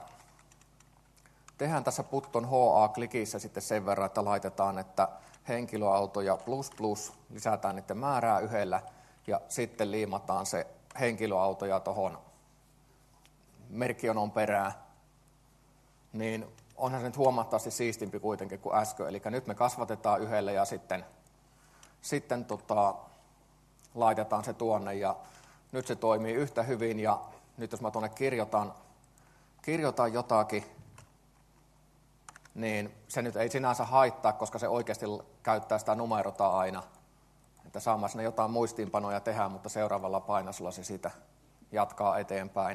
tässä button HA-klikissä sitten sen verran, että laitetaan, että henkilöautoja ++, lisätään niiden määrää 1, ja sitten liimataan se henkilöautoja tuohon merkkionon perään, niin onhan se nyt huomattavasti siistimpi kuitenkin kuin äsken. Eli nyt me kasvatetaan 1 ja sitten laitetaan se tuonne, ja nyt se toimii yhtä hyvin, ja nyt jos mä tuonne kirjoitan jotakin, niin se nyt ei sinänsä haittaa, koska se oikeasti käyttää sitä numerota aina. Että saamme sinne jotain muistiinpanoja tehdä, mutta seuraavalla painasulla se siitä jatkaa eteenpäin.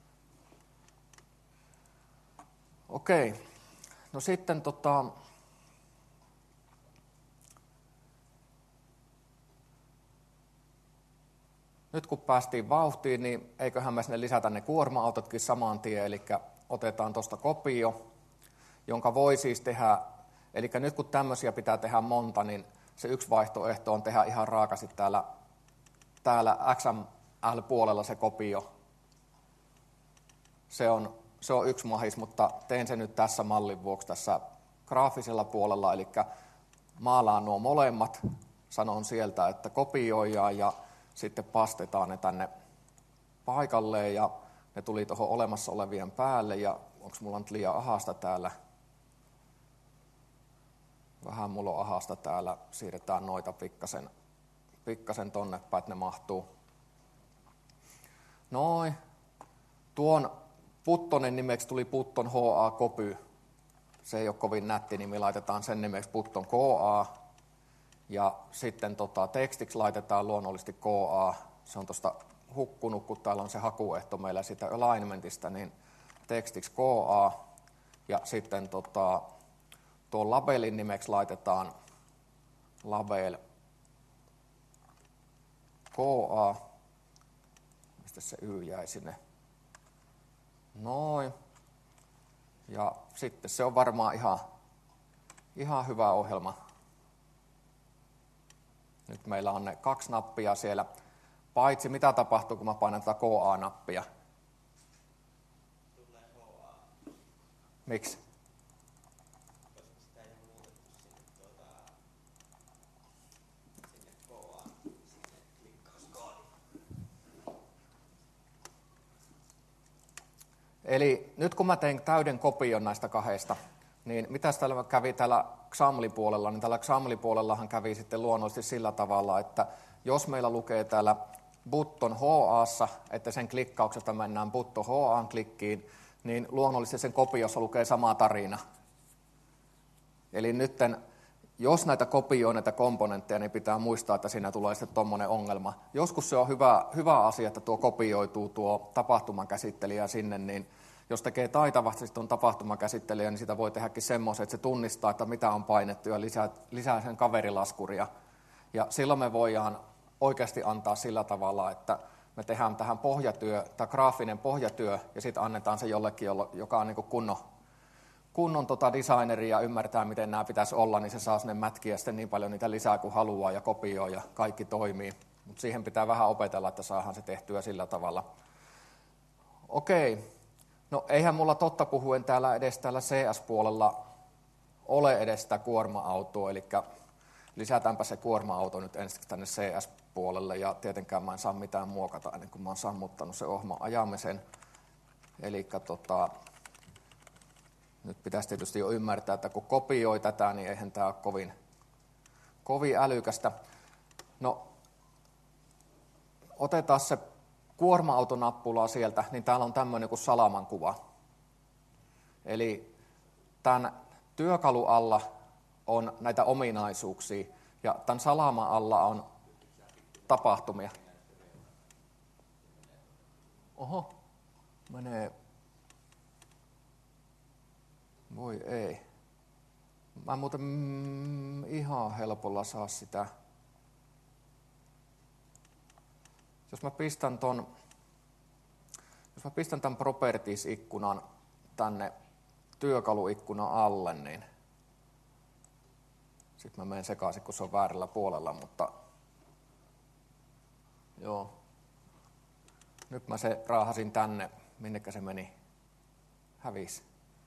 Okei, no sitten nyt kun päästiin vauhtiin, niin eiköhän me sinne lisätä ne kuorma-autotkin saman tien, eli otetaan tuosta kopio, jonka voi siis tehdä, eli nyt kun tämmöisiä pitää tehdä monta, niin se yksi vaihtoehto on tehdä ihan raakasti täällä XML-puolella se kopio. Se on yksi mahis, mutta teen sen nyt tässä mallin vuoksi tässä graafisella puolella, eli maalaan nuo molemmat, sanon sieltä, että kopioidaan ja sitten pastetaan ne tänne paikalleen ja ne tuli tuohon olemassa olevien päälle ja onko mulla nyt liian ahasta täällä? Vähän mulla on ahasta täällä, siirretään noita pikkasen tonne päin, että ne mahtuu. Noin. Tuon Puttonen nimeksi tuli Putton HA Copy. Se ei ole kovin nätti nimi, laitetaan sen nimeksi Putton KA. Ja sitten tekstiksi laitetaan luonnollisesti KA. Se on tuosta hukkunut, kun täällä on se hakuehto meillä sitä alignmentista, niin tekstiksi KA. Ja sitten tuon labelin nimeksi laitetaan label KA. Mistä se Y jäi sinne? Noin. Ja sitten se on varmaan ihan hyvä ohjelma. Nyt meillä on ne 2 nappia siellä. Paitsi mitä tapahtuu, kun mä painan tätä KA-nappia? Tulee HA. Miksi? Koska sitä ei ole muutettu sinne KA, sinne klikkauskoodiin. Eli nyt kun mä tein täyden kopion näistä 2, niin mitäs täällä kävi täällä XAML-puolella, niin täällä XAML-puolellahan kävi sitten luonnollisesti sillä tavalla, että jos meillä lukee täällä button HA:ssa, että sen klikkauksesta mennään button HA:n klikkiin, niin luonnollisesti sen kopiossa lukee sama tarina. Eli nyt, jos näitä kopioi näitä komponentteja, niin pitää muistaa, että siinä tulee sitten tuommoinen ongelma. Joskus se on hyvä asia, että tuo kopioituu tuo tapahtumakäsittelijä sinne, niin jos tekee taitavasti tuon tapahtumakäsittelijä, niin sitä voi tehdäkin semmoisen, että se tunnistaa, että mitä on painettu ja lisää sen kaverilaskuria. Ja silloin me voidaan oikeasti antaa sillä tavalla, että me tehdään tähän tämä graafinen pohjatyö ja sitten annetaan se jollekin, joka on niin kunnon designeri ja ymmärtää, miten nämä pitäisi olla, niin se saa sinne mätkiä sitten niin paljon niitä lisää kuin haluaa ja kopioi ja kaikki toimii. Mutta siihen pitää vähän opetella, että saadaan se tehtyä sillä tavalla. Okei. No eihän mulla totta puhuen täällä CS-puolella ole edes sitä kuorma-autoa, eli lisätäänpä se kuorma-auto nyt ensin tänne CS-puolelle, ja tietenkään mä en saa mitään muokata ennen kuin mä oon sammuttanut se ohjelman ajamisen. Eli nyt pitäisi tietysti jo ymmärtää, että kun kopioi tätä, niin eihän tämä ole kovin älykästä. No, otetaan se kuorma-autonappula sieltä, niin täällä on tämmöinen kuin salaman kuva. Eli tämän työkalu alla on näitä ominaisuuksia ja tämän salaman alla on tapahtumia. Oho, menee. Voi ei. Mä muuten ihan helpolla saa sitä. Jos mä pistän tämän Properties-ikkunan tänne työkaluikkunan alle, niin sitten mä menen sekaisin, kun se on väärällä puolella, mutta joo. Nyt mä se raahasin tänne, minnekä se meni, hävisi.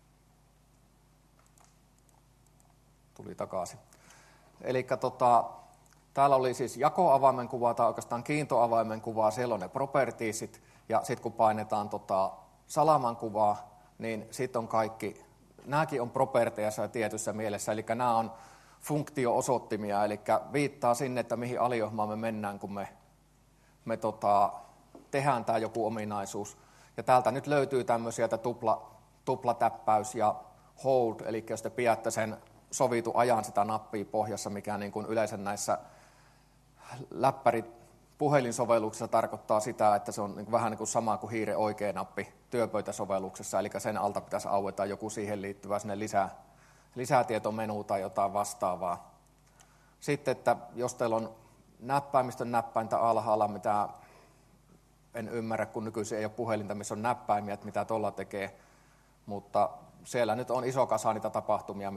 Tuli takaisin. Eli täällä oli siis jakoavaimen kuva tai oikeastaan kiintoavaimen kuva, siellä on ne propertiesit, ja sitten kun painetaan salaman kuvaa, niin sitten on kaikki, nämäkin on properteissa tietyssä mielessä, eli nämä on funktio-osoittimia, eli viittaa sinne, että mihin aliohmaan me mennään, kun me tehdään tämä joku ominaisuus. Ja täältä nyt löytyy tämmöisiä, että tuplatäppäys ja hold, eli jos te pidätte sen sovitun ajan sitä nappia pohjassa, mikä niin kuin yleensä näissä puhelinsovelluksissa tarkoittaa sitä, että se on vähän niin kuin sama kuin hiiren oikea nappi työpöytäsovelluksessa, eli sen alta pitäisi aueta joku siihen liittyvä sinne lisätietomenu tai jotain vastaavaa. Sitten, että jos teillä on näppäimistön näppäintä alhaalla, mitä en ymmärrä, kun nykyisin ei ole puhelinta, missä on näppäimiä, että mitä tuolla tekee, mutta siellä nyt on iso kasa niitä tapahtumia,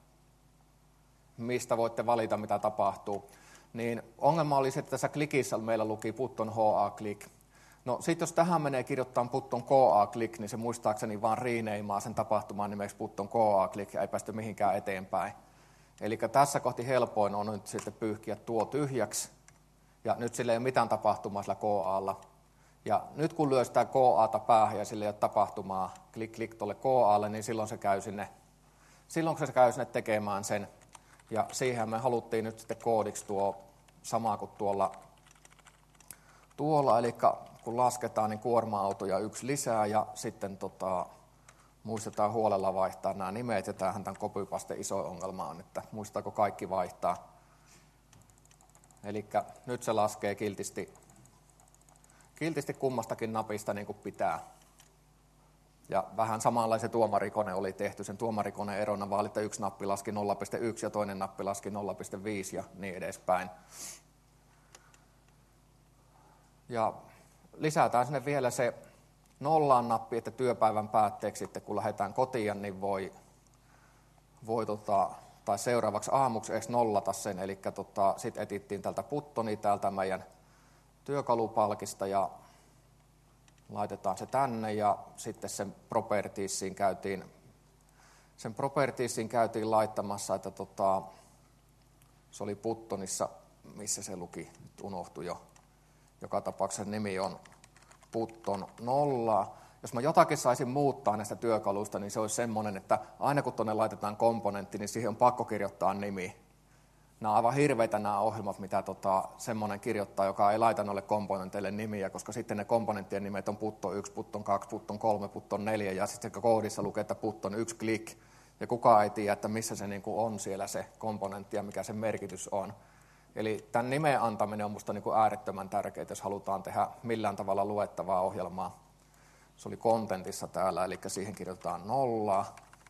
mistä voitte valita, mitä tapahtuu. Niin ongelma oli se, että tässä klikissä meillä luki button HA-click. No sitten jos tähän menee kirjoittaa button KA-click, niin se muistaakseni vaan reneimaa sen tapahtuman nimeksi button KA-click ja ei päästä mihinkään eteenpäin. Eli tässä kohti helpoin on nyt sitten pyyhkiä tuo tyhjäksi. Ja nyt sillä ei ole mitään tapahtumaa sillä KA:lla. Ja nyt kun lyö sitä KA:ta päähän ja sillä ei ole tapahtumaa, klik tuolle KA:lle, niin silloin se käy sinne tekemään sen. Ja siihen me haluttiin nyt sitten koodiksi tuo sama kuin tuolla, eli kun lasketaan, niin kuorma-autoja 1 lisää ja sitten muistetaan huolella vaihtaa nämä nimet, ja tämähän tämän copypaste iso ongelma on, että muistaako kaikki vaihtaa. Eli nyt se laskee kiltisti kummastakin napista niin kuin pitää. Ja vähän samanlainen tuomarikone oli tehty. Sen tuomarikoneen erona vaan, että yksi nappi laski 0,1 ja toinen nappi laski 0,5 ja niin edespäin. Ja lisätään sinne vielä se nollaan nappi, että työpäivän päätteeksi sitten kun lähdetään kotiin, niin voi tai seuraavaksi aamuksi edes nollata sen. Eli sitten etittiin tältä buttoni täältä meidän työkalupalkista ja laitetaan se tänne ja sitten sen propertiesiin käytiin laittamassa, että se oli buttonissa, missä se luki, nyt unohtui jo. Joka tapauksessa nimi on button 0. Jos mä jotakin saisin muuttaa näistä työkaluista, niin se olisi semmoinen, että aina kun tuonne laitetaan komponentti, niin siihen on pakko kirjoittaa nimi. Nämä on aivan hirveitä nämä ohjelmat, mitä semmoinen kirjoittaa, joka ei laita noille komponenteille nimiä, koska sitten ne komponenttien nimet on button 1, button 2, button 3, button 4, ja sitten koodissa lukee, että button 1 click, ja kukaan ei tiedä, että missä se on siellä se komponentti ja mikä sen merkitys on. Eli tämän nimen antaminen on minusta äärettömän tärkeää, jos halutaan tehdä millään tavalla luettavaa ohjelmaa. Se oli contentissa täällä, eli siihen kirjoitetaan 0.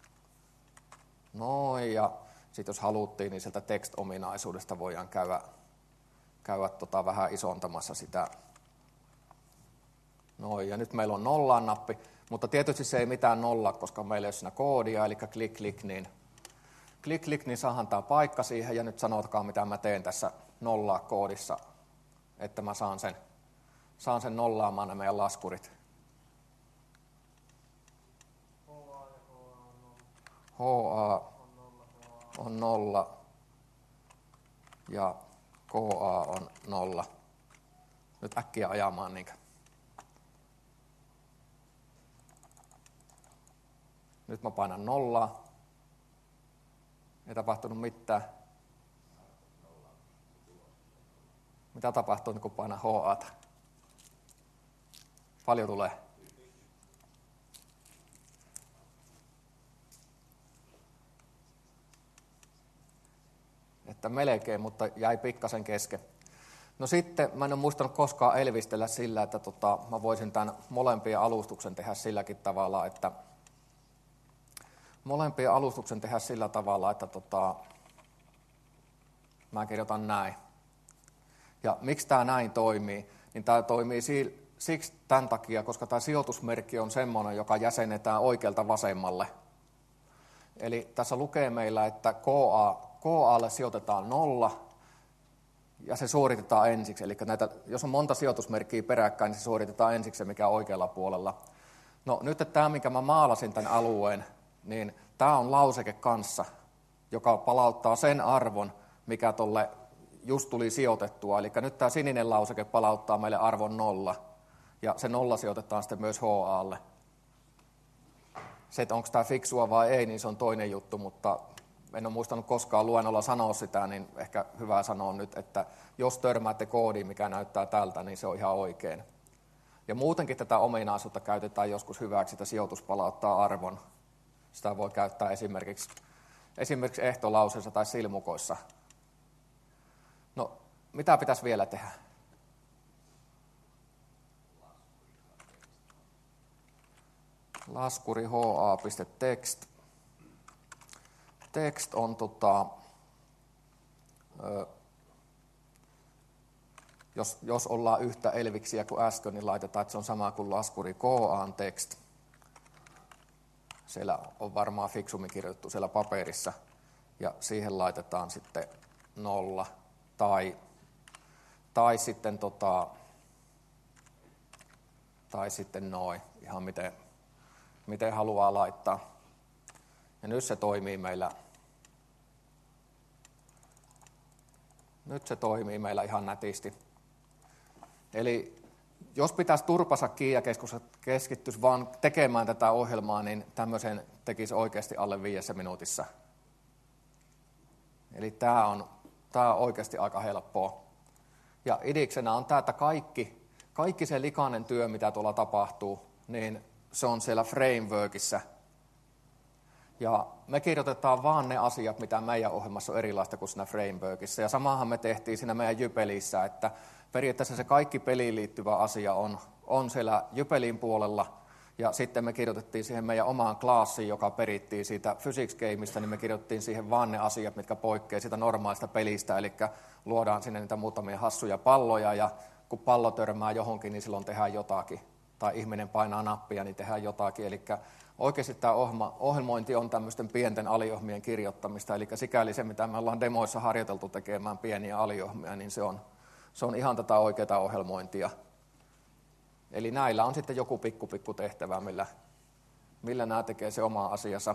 Noin, ja sitten jos haluttiin, niin sieltä text-ominaisuudesta voidaan käydä vähän isontamassa sitä. Noin, ja nyt meillä on nollaan nappi, mutta tietysti se ei mitään nollaa, koska meillä ei ole siinä koodia, eli klik, niin saadaan tämä paikka siihen, ja nyt sanotakaan, mitä mä teen tässä nollaa koodissa, että mä saan sen nollaamaan nämä meidän laskurit. HA on 0 ja KA on 0. Nyt äkkiä ajamaan niinkö. Nyt mä painan 0. Ei tapahtunut mitään. Mitä tapahtuu, kun painan HA:ta? Paljon tulee. Että melkein, mutta jäi pikkasen kesken. No sitten mä en ole muistanut koskaan elvistellä sillä, että mä voisin tämän molempien alustuksen tehdä silläkin tavalla, että mä kirjoitan näin. Ja miksi tämä näin toimii? Niin tämä toimii siksi tämän takia, koska tämä sijoitusmerkki on semmoinen, joka jäsennetään oikealta vasemmalle. Eli tässä lukee meillä, että KA:lle sijoitetaan 0 ja se suoritetaan ensiksi. Eli jos on monta sijoitusmerkkiä peräkkäin, niin se suoritetaan ensiksi se, mikä on oikealla puolella. No nyt tämä, minkä mä maalasin tämän alueen, niin tämä on lauseke kanssa, joka palauttaa sen arvon, mikä tuolle just tuli sijoitettua. Eli nyt tämä sininen lauseke palauttaa meille arvon 0, ja se 0 sijoitetaan sitten myös HA:lle. Se, että onko tämä fiksua vai ei, niin se on toinen juttu, mutta en ole muistanut koskaan luennolla sanoa sitä, niin ehkä hyvä sanoa nyt, että jos törmäätte koodiin, mikä näyttää tältä, niin se on ihan oikein. Ja muutenkin tätä ominaisuutta käytetään joskus hyväksi, että sijoitus palauttaa arvon. Sitä voi käyttää esimerkiksi ehtolauseessa tai silmukoissa. No, mitä pitäisi vielä tehdä? Laskuri ha.text. Text on jos ollaan yhtä elviksiä kuin äsken, niin laitetaan, että se on sama kuin laskuri KA:n text. Siellä on varmaan fiksummin kirjoitettu siellä paperissa. Ja siihen laitetaan sitten 0 tai sitten noin, ihan miten haluaa laittaa. Ja nyt se toimii meillä ihan nätisti. Eli jos pitäisi turpansa kiinni ja keskittyisi vaan tekemään tätä ohjelmaa, niin tämmöisen tekisi oikeasti alle 5 minuutissa. Eli tämä on oikeasti aika helppoa. Ja idiksenä on tämä, että kaikki se likainen työ, mitä tuolla tapahtuu, niin se on siellä frameworkissa. Ja me kirjoitetaan vaan ne asiat, mitä meidän ohjelmassa on erilaista kuin siinä frameworkissa. Ja samahan me tehtiin siinä meidän Jypelissä, että periaatteessa se kaikki peliin liittyvä asia on siellä Jypelin puolella. Ja sitten me kirjoitettiin siihen meidän omaan klassiin, joka perittiin siitä physics gameista, niin me kirjoitettiin siihen vaan ne asiat, mitkä poikkeaa siitä normaalista pelistä. Eli luodaan sinne niitä muutamia hassuja palloja, ja kun pallo törmää johonkin, niin silloin tehdään jotakin. Tai ihminen painaa nappia, niin tehdään jotakin. Eli oikeasti tämä ohjelmointi on tämmöisten pienten aliohmien kirjoittamista. Eli sikäli se, mitä me ollaan demoissa harjoiteltu tekemään pieniä aliohmia, niin se on ihan tätä oikeaa ohjelmointia. Eli näillä on sitten joku pikku tehtävä, millä nämä tekee se oma asiansa.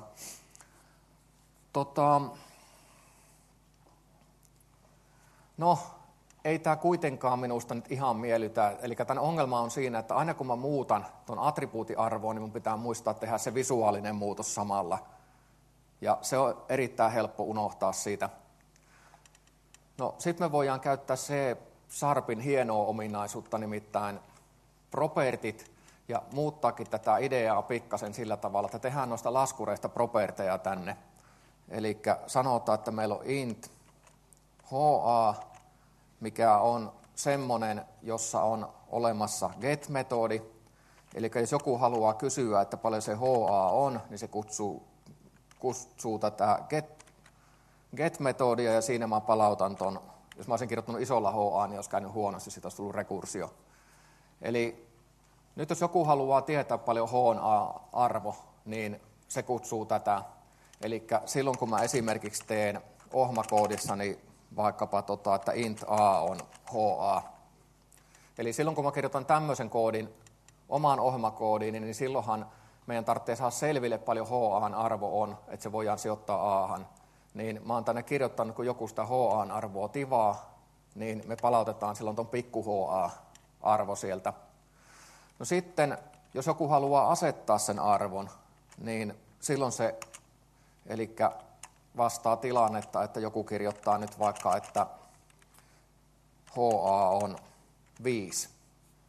No, ei tämä kuitenkaan minusta nyt ihan miellytä. Eli tämän ongelma on siinä, että aina kun mä muutan tuon attribuutiarvoon, niin mun pitää muistaa tehdä se visuaalinen muutos samalla. Ja se on erittäin helppo unohtaa siitä. No, sitten me voidaan käyttää C-Sharpin hienoa ominaisuutta, nimittäin propertit, ja muuttaakin tätä ideaa pikkasen sillä tavalla, että tehdään noista laskureista properteja tänne. Eli sanotaan, että meillä on int HA, mikä on semmoinen, jossa on olemassa get-metodi. Eli jos joku haluaa kysyä, että paljon se HA on, niin se kutsuu tätä get-metodia, ja siinä mä palautan ton. Jos mä olisin kirjoittanut isolla HA, niin olisi käynyt huonosti, siitä olisi tullut rekursio. Eli nyt jos joku haluaa tietää paljon HA-arvo, niin se kutsuu tätä. Eli silloin kun mä esimerkiksi teen ohmakoodissani vaikkapa että int a on HA. Eli silloin kun mä kirjoitan tämmöisen koodin omaan ohjelmakoodiin, niin silloinhan meidän tarvitsee saada selville paljon HA:n arvo on, että se voidaan sijoittaa A:han. Niin mä oon tänne kirjoittanut, kun joku sitä HA:n arvoa tivaa, niin me palautetaan silloin ton pikku HA-arvo sieltä. No sitten, jos joku haluaa asettaa sen arvon, niin silloin se, eli vastaa tilannetta, että joku kirjoittaa nyt vaikka, että HA on 5.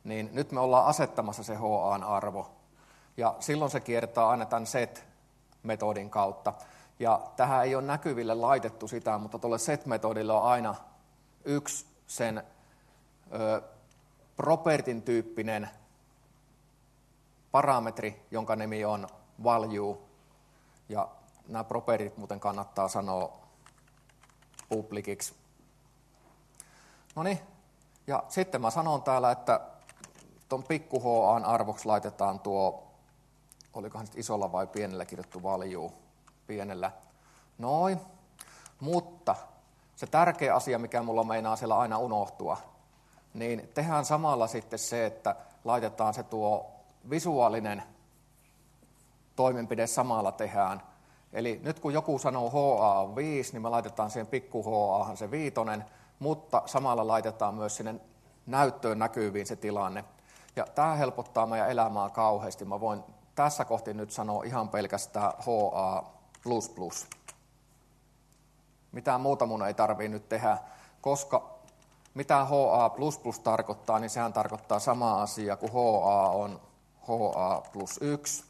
niin nyt me ollaan asettamassa se HA:n arvo. Ja silloin se kiertää aina tämän set-metodin kautta. Ja tähän ei ole näkyville laitettu sitä, mutta tuolle set-metodille on aina yksi sen propertin tyyppinen parametri, jonka nimi on value. Ja nämä propertit muuten kannattaa sanoa publiciksi. Noniin, ja sitten mä sanon täällä, että tuon pikku HA:n arvoksi laitetaan tuo, olikohan sitten isolla vai pienellä kirjoittu value, pienellä. Noin, mutta se tärkeä asia, mikä mulla meinaa siellä aina unohtua, niin tehdään samalla sitten se, että laitetaan se tuo visuaalinen toimenpide samalla tehdään. Eli nyt kun joku sanoo HA on 5, niin me laitetaan siihen pikku HA:han se 5, mutta samalla laitetaan myös sinne näyttöön näkyviin se tilanne. Ja tämä helpottaa meidän elämää kauheasti. Mä voin tässä kohti nyt sanoa ihan pelkästään HA++. Mitään muuta mun ei tarvitse nyt tehdä, koska mitä HA++ tarkoittaa, niin sehän tarkoittaa samaa asiaa kuin HA on HA+1.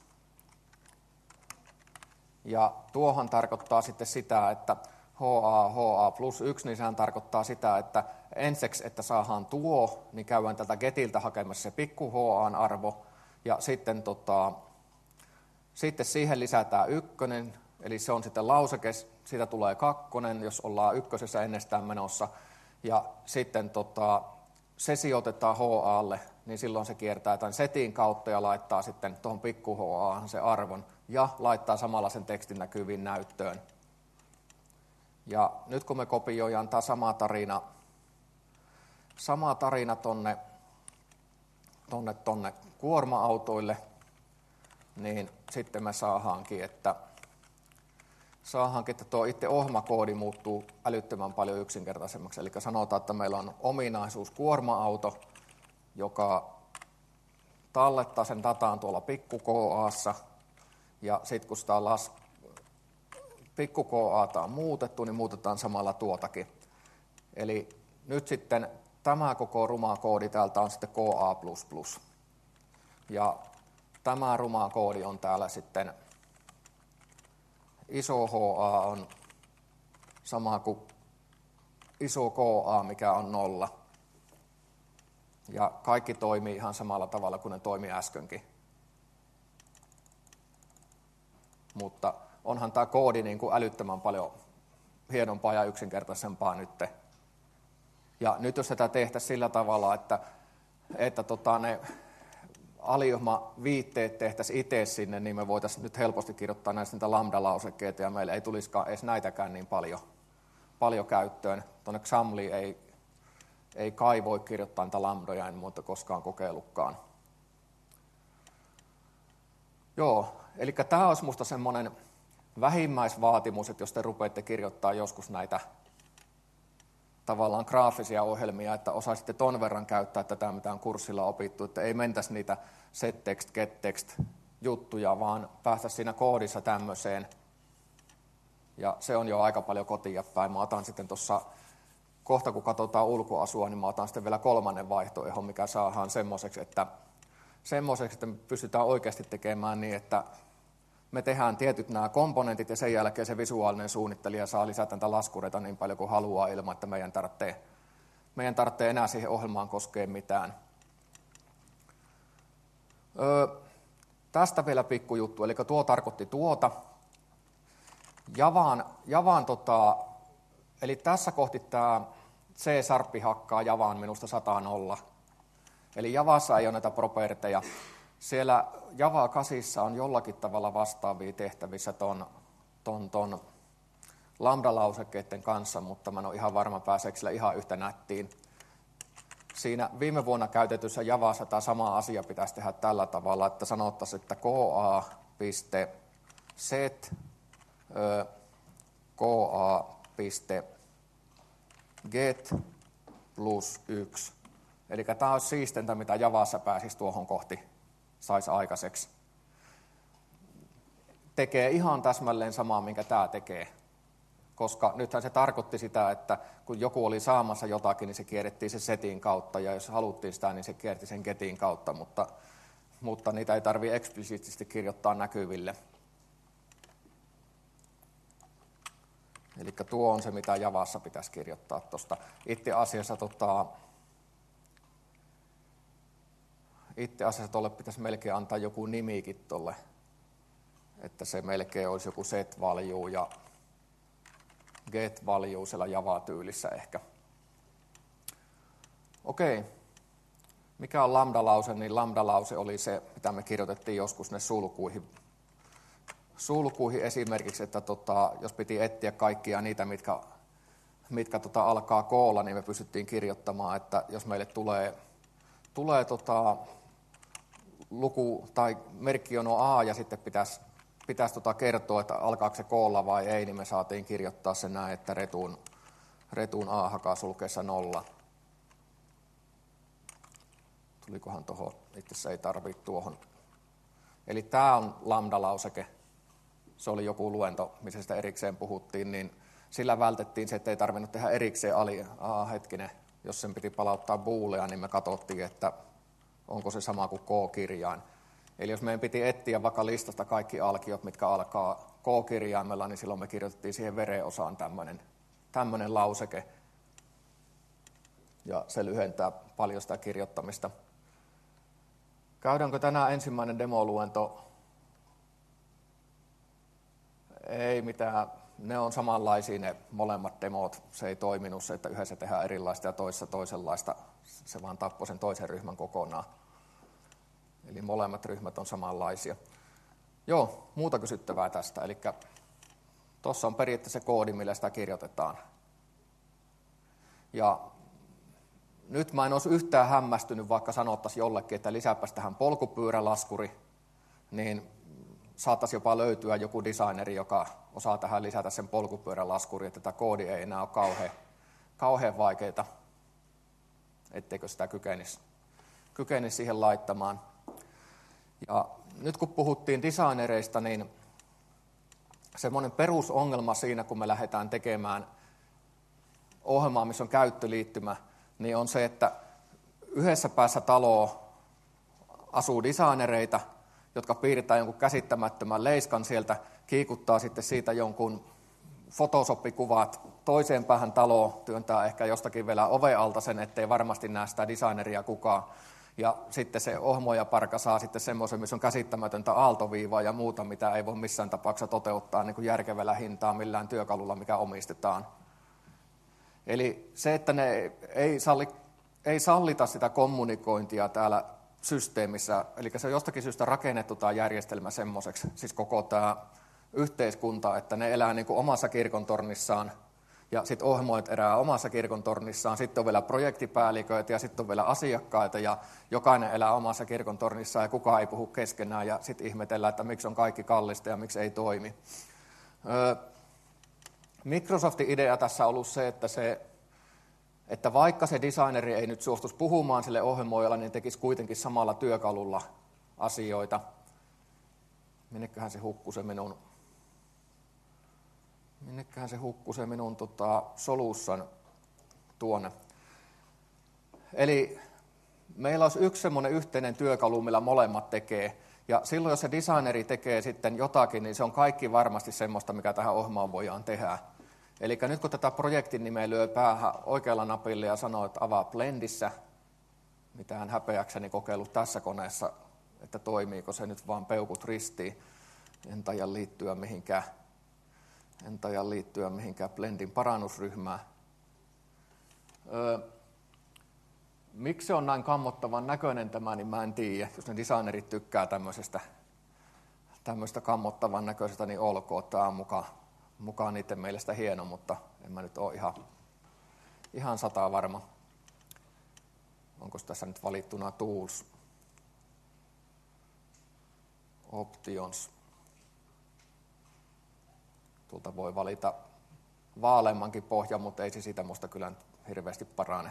Ja tuohan tarkoittaa sitten sitä, että HA+1, niin sehän tarkoittaa sitä, että ensiksi, että saadaan tuo, niin käydään tältä getiltä hakemassa se pikku HA:n arvo, ja sitten, sitten siihen lisätään 1, eli se on sitten lauseke, siitä tulee 2, jos ollaan 1 ennestään menossa, ja sitten se sijoitetaan HA:lle, niin silloin se kiertää tämän setin kautta ja laittaa sitten tuohon pikku HA:han se arvon, ja laittaa samalla sen tekstin näkyviin näyttöön. Ja nyt kun me kopioidaan tämä sama tarina tonne kuorma-autoille, niin sitten me saadaankin, että tuo itse ohjelmakoodi muuttuu älyttömän paljon yksinkertaisemmaksi. Eli sanotaan, että meillä on ominaisuus kuorma-auto, joka tallettaa sen dataan tuolla pikku KA:ssa, ja sitten kun sitä pikku KA:ta on muutettu, niin muutetaan samalla tuotakin. Eli nyt sitten tämä koko ruma koodi täältä on sitten KA++. Ja tämä ruma koodi on täällä sitten, iso HA on sama kuin iso KA, mikä on 0. Ja kaikki toimii ihan samalla tavalla kuin ne toimi äskenkin. Mutta onhan tämä koodi niin kuin älyttömän paljon hienompaa ja yksinkertaisempaa nyt. Ja nyt jos sitä tehtäisiin sillä tavalla, että ne aliohma-viitteet tehtäisiin itse sinne, niin me voitaisiin nyt helposti kirjoittaa näistä niitä lambda-lausekkeita, ja meillä ei tulisikaan edes näitäkään niin paljon käyttöön. Tuonne XAMLiin ei kai voi kirjoittaa niitä lambdoja, en muuta koskaan kokeillutkaan. Joo, eli tämä olisi minusta semmoinen vähimmäisvaatimus, että jos te rupeatte kirjoittaa joskus näitä tavallaan graafisia ohjelmia, että osaisitte ton verran käyttää tätä, mitä on kurssilla opittu, että ei mentäisi niitä settext, gettext juttuja, vaan päästäisiin siinä koodissa tämmöiseen. Ja se on jo aika paljon kotiin päin. Mä otan sitten tuossa, kohta kun katsotaan ulkoasua, niin mä otan sitten vielä 3. vaihtoehdon, mikä saadaan semmoiseksi, että me pystytään oikeasti tekemään niin, että me tehdään tietyt nämä komponentit ja sen jälkeen se visuaalinen suunnittelija saa lisätä näitä laskureita niin paljon kuin haluaa ilman, että meidän tarvitsee enää siihen ohjelmaan koskea mitään. Tästä vielä pikkujuttu, eli tuo tarkoitti tuota. Javan eli tässä kohti tämä C# hakkaa Javaan minusta 100-0. Eli Javassa ei ole näitä properteja. Siellä Java 8 on jollakin tavalla vastaavia tehtävissä ton lambda-lausekkeiden kanssa, mutta mä en ole ihan varma, pääseekö sillä ihan yhtä nättiin. Siinä viime vuonna käytetyssä Javassa tämä sama asia pitäisi tehdä tällä tavalla, että sanottaisiin, että ka.set ka.get plus 1. Eli tämä olisi siistintä, mitä Javassa pääsisi tuohon kohti saisi aikaiseksi. Tekee ihan täsmälleen samaa, minkä tämä tekee. koska nythän se tarkoitti sitä, että kun joku oli saamassa jotakin, niin se kierrettiin se setin kautta, ja jos haluttiin sitä, niin se kierti sen getin kautta, mutta niitä ei tarvitse eksplisiittisesti kirjoittaa näkyville. Eli tuo on se, mitä Javassa pitäisi kirjoittaa tuosta. Itse asiassa tuolle pitäisi melkein antaa joku nimikin tuolle, että se melkein olisi joku set value ja get value siellä Java-tyylissä ehkä. Okei. Mikä on lambda-lause? Niin lambda-lause oli se, mitä me kirjoitettiin joskus ne sulkuihin esimerkiksi, että jos piti etsiä kaikkia niitä, mitkä alkaa koolla, niin me pystyttiin kirjoittamaan, että jos meille tulee luku tai merkki on A ja sitten pitäisi kertoa, että alkaako se koolla vai ei, niin me saatiin kirjoittaa se näin, että retuun A hakasulkeessa 0. Tulikohan tuohon, itse asiassa ei tarvitse tuohon. Eli tämä on lambda-lauseke. Se oli joku luento, missä sitä erikseen puhuttiin, niin sillä vältettiin se, että ei tarvinnut tehdä erikseen jos sen piti palauttaa boolea, niin me katsottiin, että onko se sama kuin K-kirjain. Eli jos meidän piti etsiä vaikka listasta kaikki alkiot, mitkä alkaa K-kirjaimella, niin silloin me kirjoitettiin siihen vereosaan tämmöinen lauseke. Ja se lyhentää paljon sitä kirjoittamista. Käydäänkö tänään ensimmäinen demoluento? Ei mitään. Ne on samanlaisia ne molemmat demot. Se ei toiminut se, että yhdessä tehdään erilaista ja toisessa toisenlaista. Se vaan tappoi sen toisen ryhmän kokonaan. Eli molemmat ryhmät on samanlaisia. Joo, muuta kysyttävää tästä. Eli tuossa on periaatteessa se koodi, millä sitä kirjoitetaan. Ja nyt mä en olisi yhtään hämmästynyt, vaikka sanottaisiin jollekin, että lisäpäs tähän polkupyörälaskuri, niin saattaisi jopa löytyä joku designeri, joka osaa tähän lisätä sen polkupyörälaskuri, että tämä koodi ei enää ole kauhean vaikeaa, etteikö sitä kykenisi siihen laittamaan. Ja nyt kun puhuttiin designereista, niin semmoinen perusongelma siinä, kun me lähdetään tekemään ohjelmaa, missä on käyttöliittymä, niin on se, että yhdessä päässä taloa asuu designereita, jotka piirtää jonkun käsittämättömän leiskan sieltä, kiikuttaa sitten siitä jonkun Photoshop-kuvat toiseen päähän taloa, työntää ehkä jostakin vielä oven alta sen, ettei varmasti näe sitä designeria kukaan. Ja sitten se ohmoojaparka saa sitten semmoisen, missä on käsittämätöntä aaltoviivaa ja muuta, mitä ei voi missään tapauksessa toteuttaa niin kuin järkevällä hintaa millään työkalulla, mikä omistetaan. Eli se, että ne ei sallita sitä kommunikointia täällä systeemissä, eli se on jostakin syystä rakennettu tämä järjestelmä semmoiseksi, siis koko tämä yhteiskunta, että ne elää niin kuin omassa kirkontornissaan, ja sitten ohjelmoit erää omassa kirkontornissaan, sitten on vielä projektipäälliköitä ja sitten on vielä asiakkaita, ja jokainen elää omassa kirkontornissaan ja kukaan ei puhu keskenään, ja sitten ihmetellään, että miksi on kaikki kallista ja miksi ei toimi. Microsoftin idea tässä on ollut se, että vaikka se designeri ei nyt suostuisi puhumaan sille ohjelmoijalle, niin tekisi kuitenkin samalla työkalulla asioita. Minneköhän se hukkui se minun solution tuonne. Eli meillä olisi yksi semmoinen yhteinen työkalu, millä molemmat tekee. Ja silloin, jos se designeri tekee sitten jotakin, niin se on kaikki varmasti semmoista, mikä tähän ohjelmaan voidaan tehdä. Eli nyt kun tätä projektin nimeä lyö päähän oikealla napilla ja sanoo, että avaa Blendissä, mitään häpeäkseni kokeillut tässä koneessa, että toimiiko se nyt vaan peukut ristiin, en taida liittyä mihinkään Blendin parannusryhmään. Miksi se on näin kammottavan näköinen tämä, niin mä en tiedä. Jos ne designerit tykkää tämmöistä kammottavan näköisestä, niin olkoon. Tämä on mukaan niiden mielestä hieno, mutta en mä nyt ole ihan 100% varma. Onko tässä nyt valittuna Tools, Options. Tuolta voi valita vaaleammankin pohjan, mutta ei se siitä musta kyllä hirveästi parane.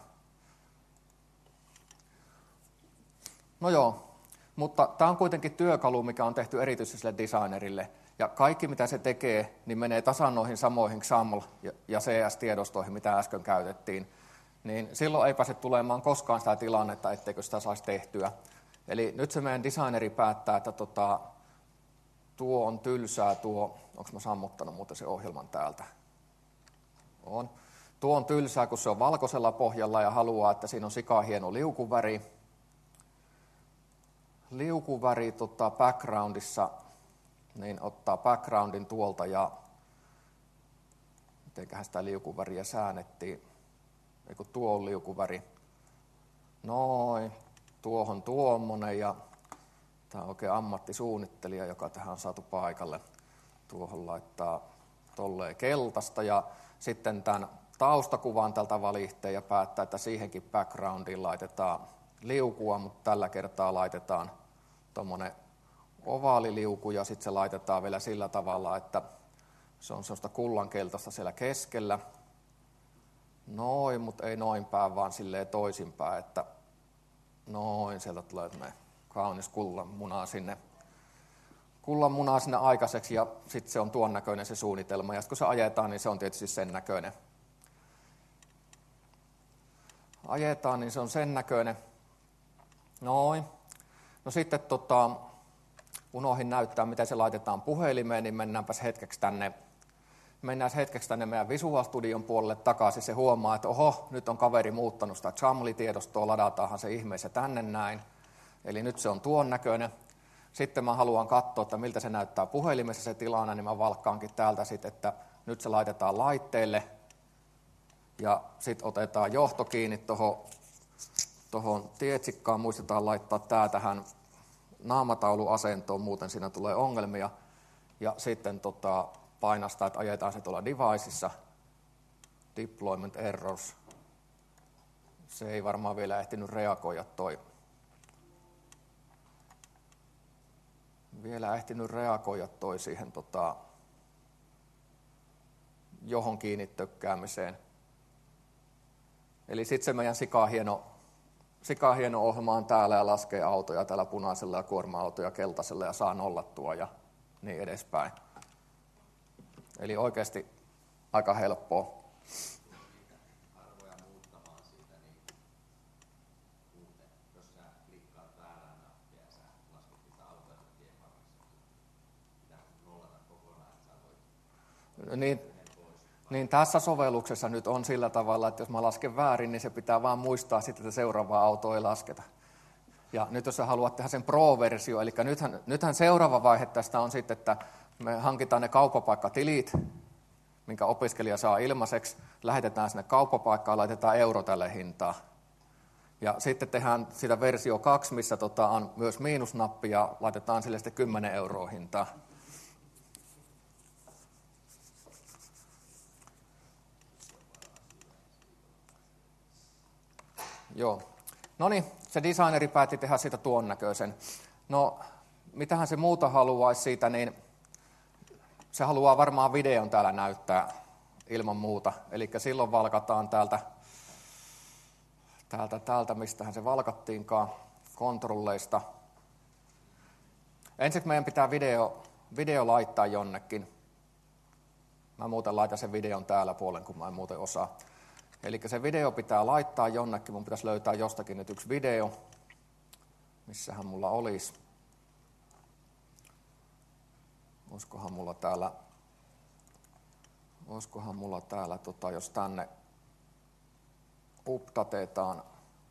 No joo, mutta tämä on kuitenkin työkalu, mikä on tehty erityisesti sille designerille. Ja kaikki, mitä se tekee, niin menee tasan noihin samoihin XAML ja CS-tiedostoihin, mitä äsken käytettiin. Niin silloin ei pääse tulemaan koskaan sitä tilannetta, etteikö sitä saisi tehtyä. Eli nyt se meidän designeri päättää, että tuo on tylsää, onko mä sammuttanut muuten sen ohjelman täältä? On. Tuo on tylsää, kun se on valkoisella pohjalla ja haluaa, että siinä on sikahieno liukuväri. Liukuväri backgroundissa, niin ottaa backgroundin tuolta ja mitenköhän sitä liukuväriä säännettiin. Eiku tuo on liukuväri. Noin, tuohon tuommoinen ja tämä on oikein ammattisuunnittelija, joka tähän on saatu paikalle. Tuohon laittaa tolleen keltaista ja sitten tämän taustakuvan tältä valihteen ja päättää, että siihenkin backgroundiin laitetaan liukua, mutta tällä kertaa laitetaan tuommoinen ovaaliliuku ja sitten se laitetaan vielä sillä tavalla, että se on sellaista kullankeltaista siellä keskellä. Noin, mutta ei noin päin, vaan silleen toisinpäin, että noin, sieltä tulee kaunis kullanmuna sinne aikaiseksi ja sitten se on tuon näköinen se suunnitelma. Ja sitten kun se ajetaan, niin se on tietysti sen näköinen. Ajetaan, niin se on sen näköinen. Noin. No sitten unohdin näyttää, miten se laitetaan puhelimeen, niin mennäänpäs hetkeksi tänne meidän Visual Studion puolelle takaisin. Se huomaa, että oho, nyt on kaveri muuttanut sitä XAML-tiedostoa, ladataanhan se ihmeessä tänne näin. Eli nyt se on tuon näköinen. Sitten mä haluan katsoa, että miltä se näyttää puhelimessa se tilanne, niin mä valkkaankin täältä sitten, että nyt se laitetaan laitteelle. Ja sitten otetaan johto kiinni tuohon tietsikkaan. Muistetaan laittaa tämä tähän naamatauluasentoon, muuten siinä tulee ongelmia. Ja sitten painastaa, että ajetaan se tuolla deviceissa. Deployment errors. Se ei varmaan vielä ehtinyt reagoida siihen johon kiinni tökkäämiseen. Eli sitten se meidän sikahieno ohjelma on täällä ja laskee autoja täällä punaisella ja kuorma-autoja keltaisella ja saa nollattua ja niin edespäin. Eli oikeasti aika helppoa. Arvoja muuttamaan siitä niin muuten, jos sä klikkaat väärään nappia ja sä lasket niitä autoja tien varressa. Pitää nollata kokonaan, että sä voit niin tässä sovelluksessa nyt on sillä tavalla, että jos mä lasken väärin, niin se pitää vaan muistaa sitten, että seuraavaa autoa ei lasketa. Ja nyt jos sä haluat tehdä sen Pro-versio, eli nythän seuraava vaihe tästä on sitten, että me hankitaan ne kauppapaikkatilit, minkä opiskelija saa ilmaiseksi, lähetetään sinne kauppapaikkaan, laitetaan euro tälle hintaan. Ja sitten tehdään sitä versio 2, missä on myös miinusnappi ja laitetaan sille sitten 10 euroa hintaa. Joo. No niin, se designeri päätti tehdä siitä tuon näköisen. No, mitähän se muuta haluaisi siitä, niin se haluaa varmaan videon täällä näyttää ilman muuta. Eli silloin valkataan täältä, mistähän se valkattiinkaan, kontrolleista. Ensiksi meidän pitää video laittaa jonnekin. Mä muuten laitan sen videon täällä puolen, kun mä en muuten osaa. Eli se video pitää laittaa jonnekin. Mun pitäisi löytää jostakin nyt yksi video. Missähän mulla olisi? Olisikohan mulla täällä, jos tänne updatetaan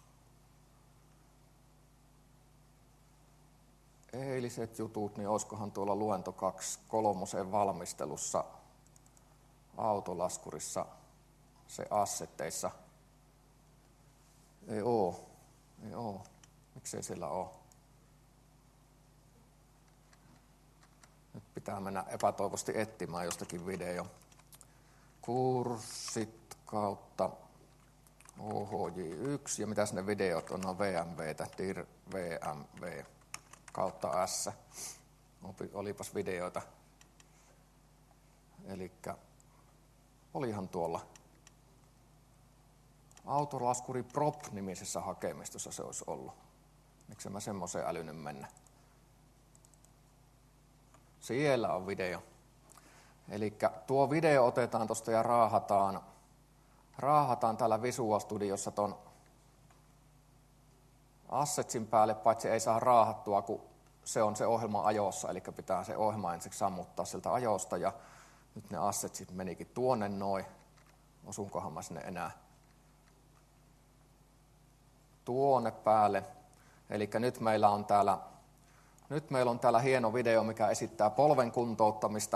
eiliset jutut, niin olisikohan tuolla luento 2.3 valmistelussa autolaskurissa se assetteissa. Ei oo. Miksei siellä ole? Nyt pitää mennä epätoivosti etsimään jostakin video. Kurssit kautta OHJ1 ja mitäs ne videot on? No VMVtä, DIR VMV kautta S. Olipas videoita. Elikkä olihan tuolla Autolaskuri Prop-nimisessä hakemistossa se olisi ollut. Miksi mä semmoiseen älynyt mennä? Siellä on video. Eli tuo video otetaan tuosta ja raahataan täällä Visual Studiossa ton Assetsin päälle, paitsi ei saa raahattua, kun se on se ohjelma ajossa, eli pitää se ohjelma ensiksi sammuttaa sieltä ajosta, ja nyt ne Assetsit menikin tuonne noin. Osunkohan mä sinne enää tuonne päälle. Eli nyt meillä on täällä hieno video, mikä esittää polven kuntouttamista,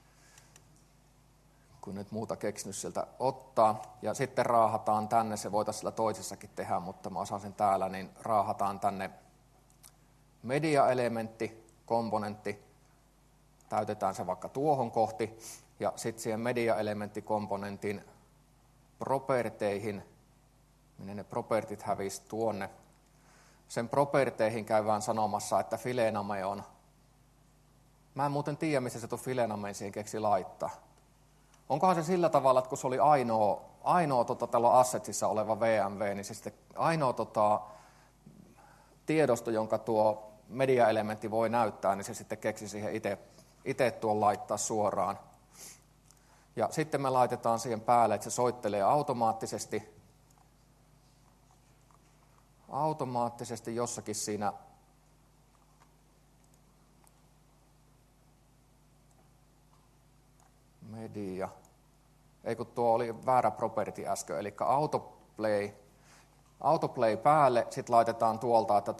kun nyt muuta keksinyt sieltä ottaa. Ja sitten raahataan tänne, se voitaisiin sillä toisessakin tehdä, mutta mä osaan sen täällä, niin raahataan tänne media-elementti, komponentti, täytetään se vaikka tuohon kohti, ja sitten siihen media-elementtikomponentin properteihin, minne ne propertit hävisi tuonne. Sen properteihin käydään sanomassa, että filename on. Mä en muuten tiedä, missä se tuon filenameen siihen keksi laittaa. Onkohan se sillä tavalla, että kun se oli ainoa tällä Assetsissa oleva VMV, niin se sitten ainoa tiedosto, jonka tuo media-elementti voi näyttää, niin se sitten keksi siihen itse tuon laittaa suoraan. Ja sitten me laitetaan siihen päälle, että se soittelee automaattisesti jossakin siinä media. Ei kun tuo oli väärä property äsken, eli autoplay päälle, sitten laitetaan tuolta, että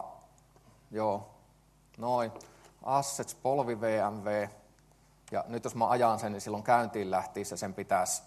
noin, assets, polvi VMV, ja nyt jos mä ajan sen, niin silloin käyntiin lähtiessä sen pitäisi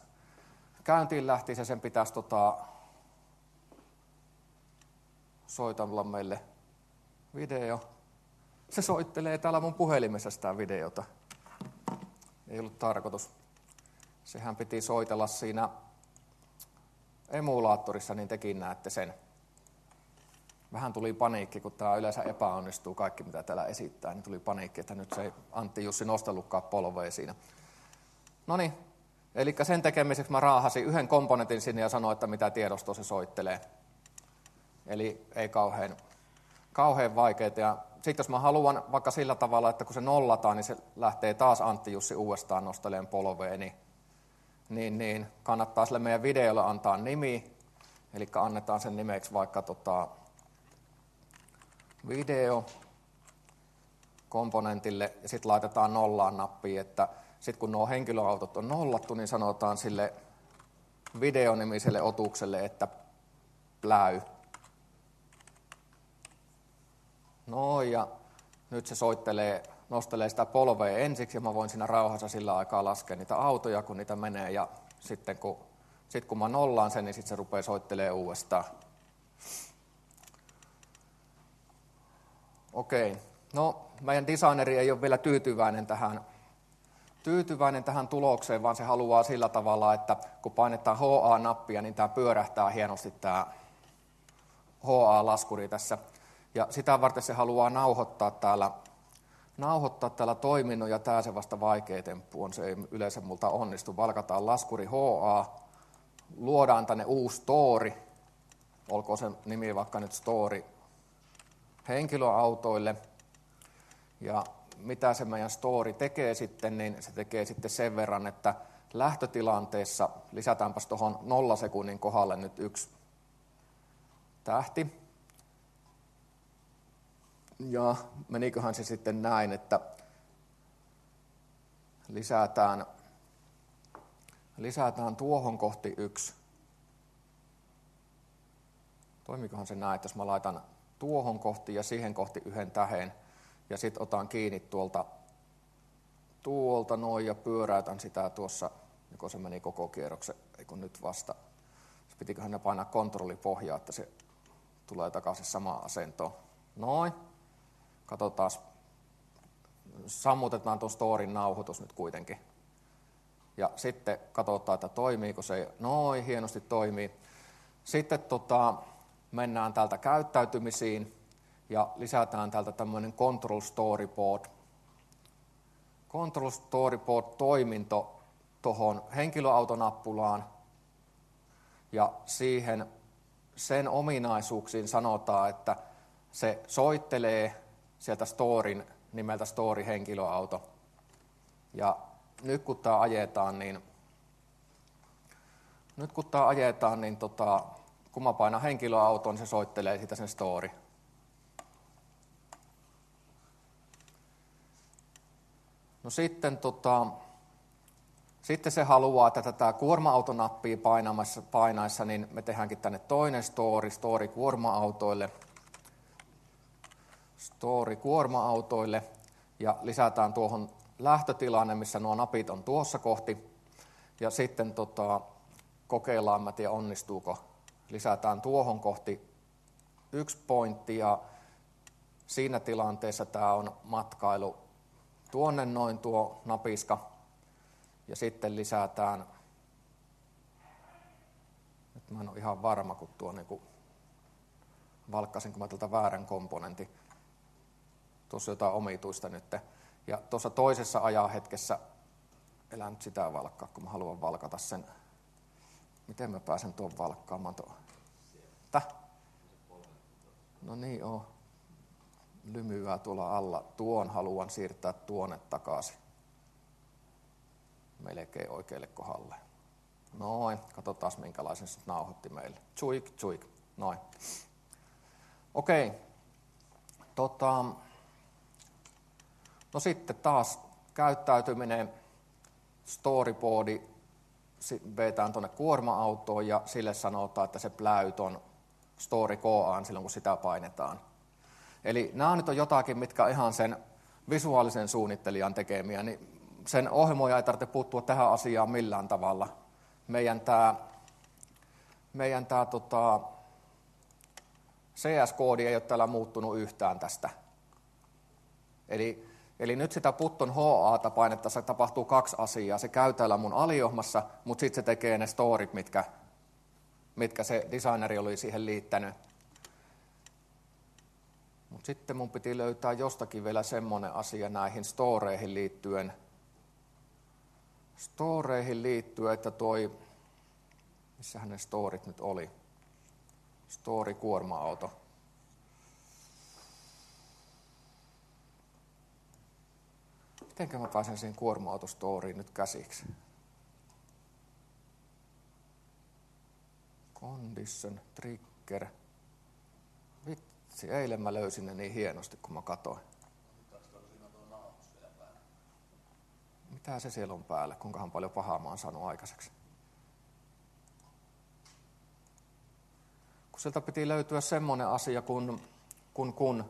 soitella meille video. Se soittelee täällä mun puhelimessa sitä videota. Ei ollut tarkoitus. Sehän piti soitella siinä emulaattorissa, niin tekin näette sen. Vähän tuli paniikki, kun tämä yleensä epäonnistuu kaikki, mitä täällä esittää, niin tuli paniikki, että nyt se ei Antti Jussi nostellutkaan polvea siinä. Noniin, eli sen tekemiseksi mä raahasin yhden komponentin sinne ja sanoin, että mitä tiedostoa se soittelee. Eli ei kauhean vaikeaa. Ja sitten jos mä haluan vaikka sillä tavalla, että kun se nollataan, niin se lähtee taas Antti Jussi uudestaan nostelemaan polvea, niin kannattaa sille meidän videolle antaa nimi. Eli annetaan sen nimeksi vaikka video komponentille ja sitten laitetaan nollaan nappiin, että sitten kun nuo henkilöautot on nollattu, niin sanotaan sille videonimiselle otukselle, että pläy. No ja nyt se nostelee sitä polvea ensiksi ja mä voin siinä rauhassa sillä aikaa laskea niitä autoja, kun niitä menee ja sitten kun mä nollaan sen, niin sitten se rupeaa soittelemaan uudestaan. Okei, no meidän designeri ei ole vielä tyytyväinen tähän tulokseen, vaan se haluaa sillä tavalla, että kun painetaan HA-nappia, niin tämä pyörähtää hienosti tämä HA-laskuri tässä. Ja sitä varten se haluaa nauhoittaa täällä toiminnon, ja tämä se vasta vaikea temppu on, se ei yleensä multa onnistu. Valkataan laskuri HA, luodaan tänne uusi story, olkoon se nimi vaikka nyt story henkilöautoille. Ja mitä se meidän story tekee sitten, niin se tekee sitten sen verran, että lähtötilanteessa lisätäänpäs tuohon 0 sekunnin kohdalle nyt 1 tähti. Ja meniköhän se sitten näin, että lisätään tuohon kohti 1. Toimikohan se näin, että jos mä laitan tuohon kohti ja siihen kohti 1 tähden ja sitten otan kiinni tuolta noin ja pyöräytän sitä tuossa, joko se meni koko kierroksen, ei kun nyt vasta. Pitiköhän ne painaa kontrollipohjaa, että se tulee takaisin samaan asentoon. Noin. Katsotaan, sammutetaan tuon storin nauhoitus nyt kuitenkin. Ja sitten katsotaan, että toimiiko se. Noin, hienosti toimii. Sitten mennään täältä käyttäytymisiin ja lisätään täältä tämmöinen Control Storyboard. Control Storyboard-toiminto tuohon henkilöautonappulaan ja sen ominaisuuksiin sanotaan, että se soittelee sieltä storin nimeltä story henkilöauto. Ja nyt kun tämä ajetaan, niin kun mä painan henkilöautoon, niin se soittelee siitä sen story. No sitten se haluaa, että tätä kuorma-autonappia painaessa, niin me tehdäänkin tänne toinen story kuorma-autoille. Story kuorma-autoille ja lisätään tuohon lähtötilanne, missä nuo napit on tuossa kohti. Ja sitten kokeillaan, mä tiedän onnistuuko, lisätään tuohon kohti 1 pointti ja siinä tilanteessa tämä on matkailu tuonne noin tuo napiska. Ja sitten lisätään, nyt mä en ole ihan varma, kun tuo valkkasinko mä tältä väärän komponentin. Tuossa on jotain omituista nyt. Ja tuossa toisessa ajanhetkessä, elää nyt sitä valkkaa, kun mä haluan valkata sen. Miten mä pääsen tuon valkkaamaan tuon? No niin on. Lymyää tuolla alla. Tuon haluan siirtää tuonne takaisin. Melkein oikealle kohdalle. Noin, katsotaan minkälaisen se nauhoitti meille. Tsuik. Noin. Okei. No sitten taas käyttäytyminen, storyboardi vetään tuonne kuorma-autoon ja sille sanotaan, että se pläyt on story KA:n silloin, kun sitä painetaan. Eli nämä nyt on jotakin, mitkä on ihan sen visuaalisen suunnittelijan tekemiä, niin sen ohjelmoija ei tarvitse puuttua tähän asiaan millään tavalla. Meidän CS-koodi ei ole täällä muuttunut yhtään tästä. Eli nyt sitä Putton HA:ta painettaessa tapahtuu 2 asiaa. Se käy täällä mun aliohmassa, mutta sitten se tekee ne storit, mitkä se designeri oli siihen liittänyt. Mutta sitten mun piti löytää jostakin vielä semmoinen asia näihin storeihin liittyen. Että missähän ne storit nyt oli? Story kuorma-auto. Mitenkä mä pääsen siihen kuorma-autostoriin nyt käsiksi? Condition, trigger. Vitsi, eilen mä löysin ne niin hienosti, kun mä katoin. Mitä se siellä on päällä? Kuinkahan paljon pahaa mä oon saanut aikaiseksi? Kun sieltä piti löytyä semmoinen asia kun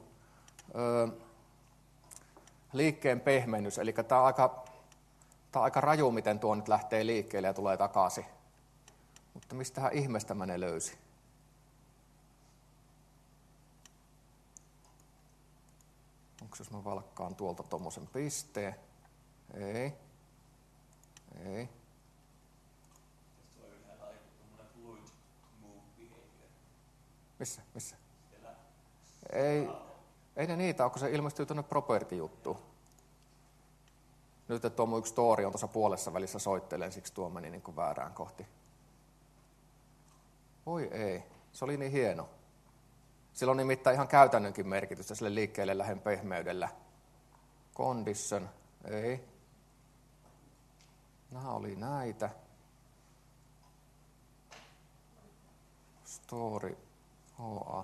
liikkeen pehmennys. Eli tämä on aika raju, miten tuo nyt lähtee liikkeelle ja tulee takaisin. Mutta mistähän ihmeestä mä ne löysin? Onko jos mä valkkaan tuolta tommosen pisteen? Ei. Missä? Ei ne niitä ole, kun se ilmestyy tuonne property-juttuun. Nyt että tuo mun yksi story on tuossa puolessa välissä soittelee, siksi tuo meni niin kuin väärään kohti. Oi ei, se oli niin hieno. Sillä on nimittäin ihan käytännönkin merkitystä sille liikkeelle lähden pehmeydellä. Condition, ei. Nämä oli näitä. Story, HA.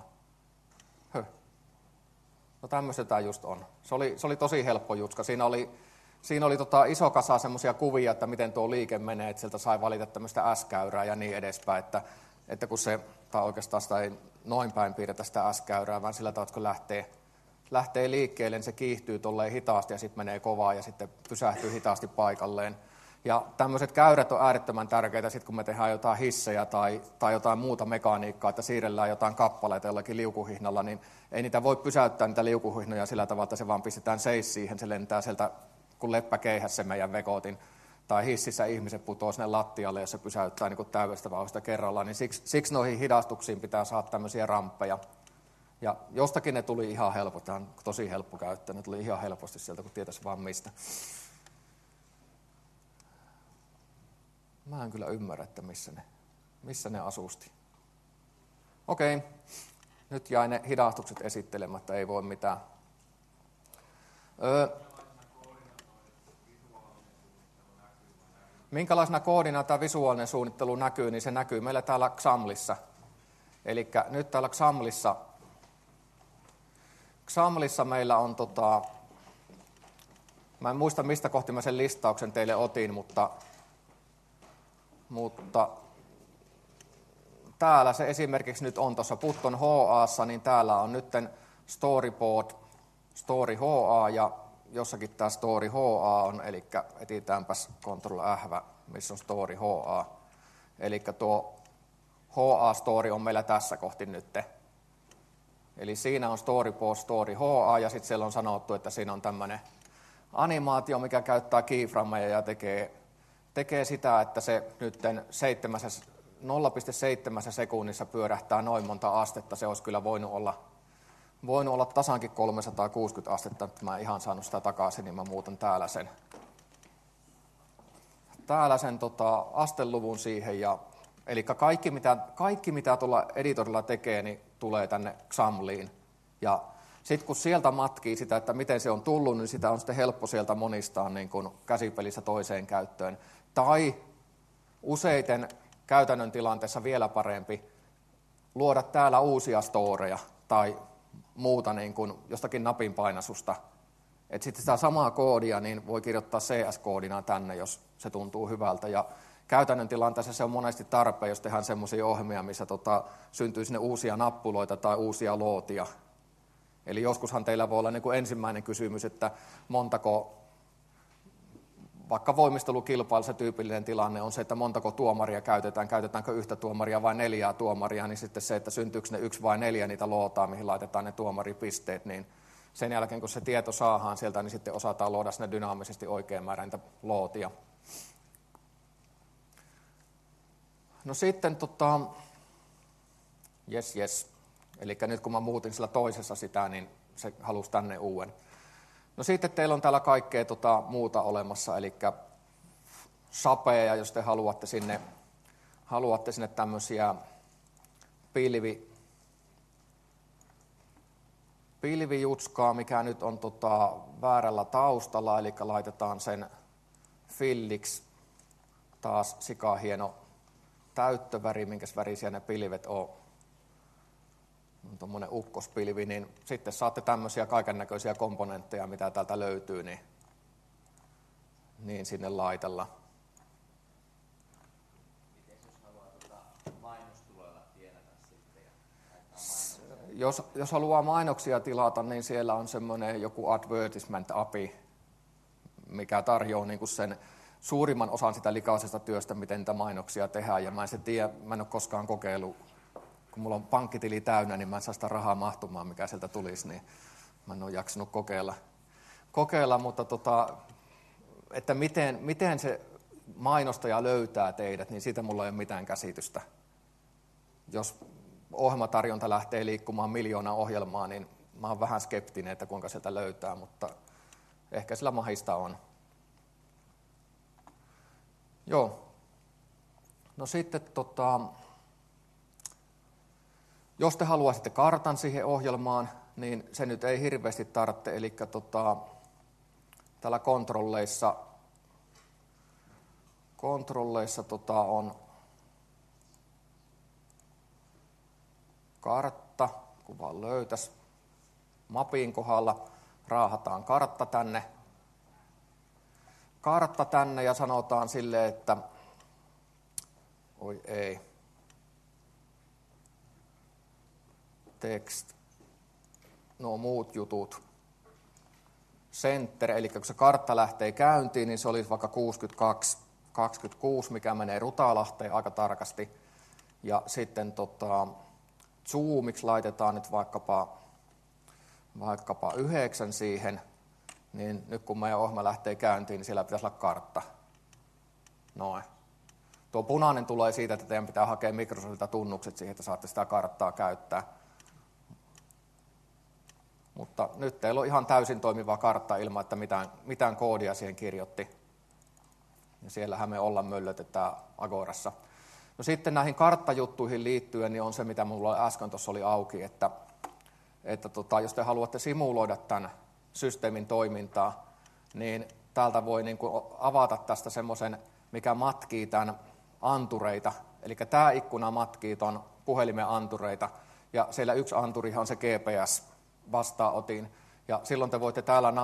No tämmöistä tämä just on. Se oli tosi helppo jutska. Siinä oli iso kasa semmoisia kuvia, että miten tuo liike menee, että sieltä sai valita tämmöistä S-käyrää ja niin edespäin, että kun se, tai oikeastaan sitä ei noin päin piirretä sitä S-käyrää, vaan sillä tavalla, että kun lähtee liikkeelle, niin se kiihtyy tolleen hitaasti ja sitten menee kovaa ja sitten pysähtyy hitaasti paikalleen. Ja tämmöiset käyrät on äärettömän tärkeitä, sit kun me tehdään jotain hissejä tai jotain muuta mekaniikkaa, että siirrellään jotain kappaleita jollakin liukuhihnalla, niin ei niitä voi pysäyttää niitä liukuhihnoja sillä tavalla, että se vaan pistetään seis siihen, se lentää sieltä kun leppäkeihäs se meidän vekotin. Tai hississä ihmiset putoo sinne lattialle, jos se pysäyttää niin täydestä vauhdista kerrallaan, niin siksi noihin hidastuksiin pitää saada tämmöisiä ramppeja. Ja jostakin ne tuli ihan helppo, tämä on tosi helppo käyttää, ne tuli ihan helposti sieltä, kun tietäisi vaan mistä. Mä en kyllä ymmärrä, että missä ne asusti. Okei, nyt jäi ne hidastukset esittelemättä, ei voi mitään. Minkälaisena koodina tämä visuaalinen suunnittelu näkyy, niin se näkyy meillä täällä XAMLissa. Eli nyt täällä XAMLissa meillä on, mä en muista mistä kohti mä sen listauksen teille otin, mutta täällä se esimerkiksi nyt on tuossa Putton HA:ssa, niin täällä on nyt Storyboard, Story HA ja jossakin tämä Story HA on, eli etitäänpäs Ctrl-F, missä on Story HA. Eli tuo HA-story on meillä tässä kohti nyt. Eli siinä on Storyboard, Story HA ja sitten siellä on sanottu, että siinä on tämmöinen animaatio, mikä käyttää keyframeja ja tekee sitä, että se nyt 0,7 sekunnissa pyörähtää noin monta astetta. Se olisi kyllä voinut olla tasankin 360 astetta, että mä en ihan saanut sitä takaisin, niin mä muutan täällä sen asteluvun siihen. Eli kaikki mitä tuolla editorilla tekee, niin tulee tänne XAMLiin. Ja sitten kun sieltä matkii sitä, että miten se on tullut, niin sitä on sitten helppo sieltä monistaa niin kuin käsipelissä toiseen käyttöön. Tai useiten käytännön tilanteessa vielä parempi luoda täällä uusia storeja tai muuta niin kuin jostakin napin painasusta. Että sitten sitä samaa koodia niin voi kirjoittaa CS-koodina tänne, jos se tuntuu hyvältä. Ja käytännön tilanteessa se on monesti tarpeen, jos tehdään semmoisia ohjelmia, missä syntyy sinne uusia nappuloita tai uusia lootia. Eli joskushan teillä voi olla niin kuin ensimmäinen kysymys, että montako, vaikka voimistelukilpailussa tyypillinen tilanne on se, että montako tuomaria käytetäänkö yhtä tuomaria vai 4 tuomaria, niin sitten se, että syntyykö ne 1 vai 4 niitä lootaa, mihin laitetaan ne tuomaripisteet, niin sen jälkeen kun se tieto saadaan sieltä, niin sitten osataan luoda sinne dynaamisesti oikein määrä niitä lootia. No sitten yes. Eli nyt kun mä muutin sillä toisessa sitä, niin se halusi tänne uuden. No sitten teillä on täällä kaikkea muuta olemassa, eli sapeja, jos te haluatte sinne tämmöisiä pilvijutskaa, mikä nyt on väärällä taustalla, eli laitetaan sen filliksi taas sikahieno täyttöväri, minkäs värisiä ne pilvet on tuommoinen ukkospilvi, niin sitten saatte tämmöisiä kaikennäköisiä komponentteja, mitä täältä löytyy, niin sinne laitella. Miten jos haluaa mainostuloilla tienata sitten? Jos haluaa mainoksia tilata, niin siellä on semmoinen joku advertisement API, mikä tarjoaa niin kuin sen suurimman osan sitä likaisesta työstä, miten niitä mainoksia tehdään. Ja mä en ole koskaan kokeillut. Kun mulla on pankkitili täynnä, niin mä en saa sitä rahaa mahtumaan, mikä sieltä tulisi, niin mä en ole jaksanut kokeilla, mutta että miten se mainostaja löytää teidät, niin siitä mulla ei ole mitään käsitystä. Jos ohjelmatarjonta lähtee liikkumaan 1 miljoona ohjelmaa, niin mä oon vähän skeptinen, että kuinka sieltä löytää, mutta ehkä sillä mahista on. Joo. No sitten jos te haluaisitte kartan siihen ohjelmaan, niin se nyt ei hirveästi tarvitse, eli täällä kontrolleissa on kartta, kun vaan löytäisi mapin kohdalla, raahataan kartta tänne ja sanotaan silleen, että text, nuo muut jutut, center, eli kun se kartta lähtee käyntiin, niin se olisi vaikka 62-26, mikä menee Rutalahteen aika tarkasti, ja sitten zoomiksi laitetaan nyt vaikkapa 9 siihen, niin nyt kun meidän ohjelma lähtee käyntiin, niin siellä pitäisi olla kartta. Noin. Tuo punainen tulee siitä, että teidän pitää hakea Microsoftilta tunnukset siihen, että saatte sitä karttaa käyttää. Mutta nyt teillä on ihan täysin toimiva kartta ilman, että mitään koodia siihen kirjoitti. Ja siellähän me möllötetään Agorassa. No sitten näihin karttajuttuihin liittyen niin on se, mitä minulla äsken tuossa oli auki, että jos te haluatte simuloida tämän systeemin toimintaa, niin täältä voi niin kuin avata tästä semmoisen mikä matkii tämän antureita. Eli tämä ikkuna matkii tuon puhelimen antureita, ja siellä yksi anturihan on se GPS-vastaanotin. Ja silloin te voitte täällä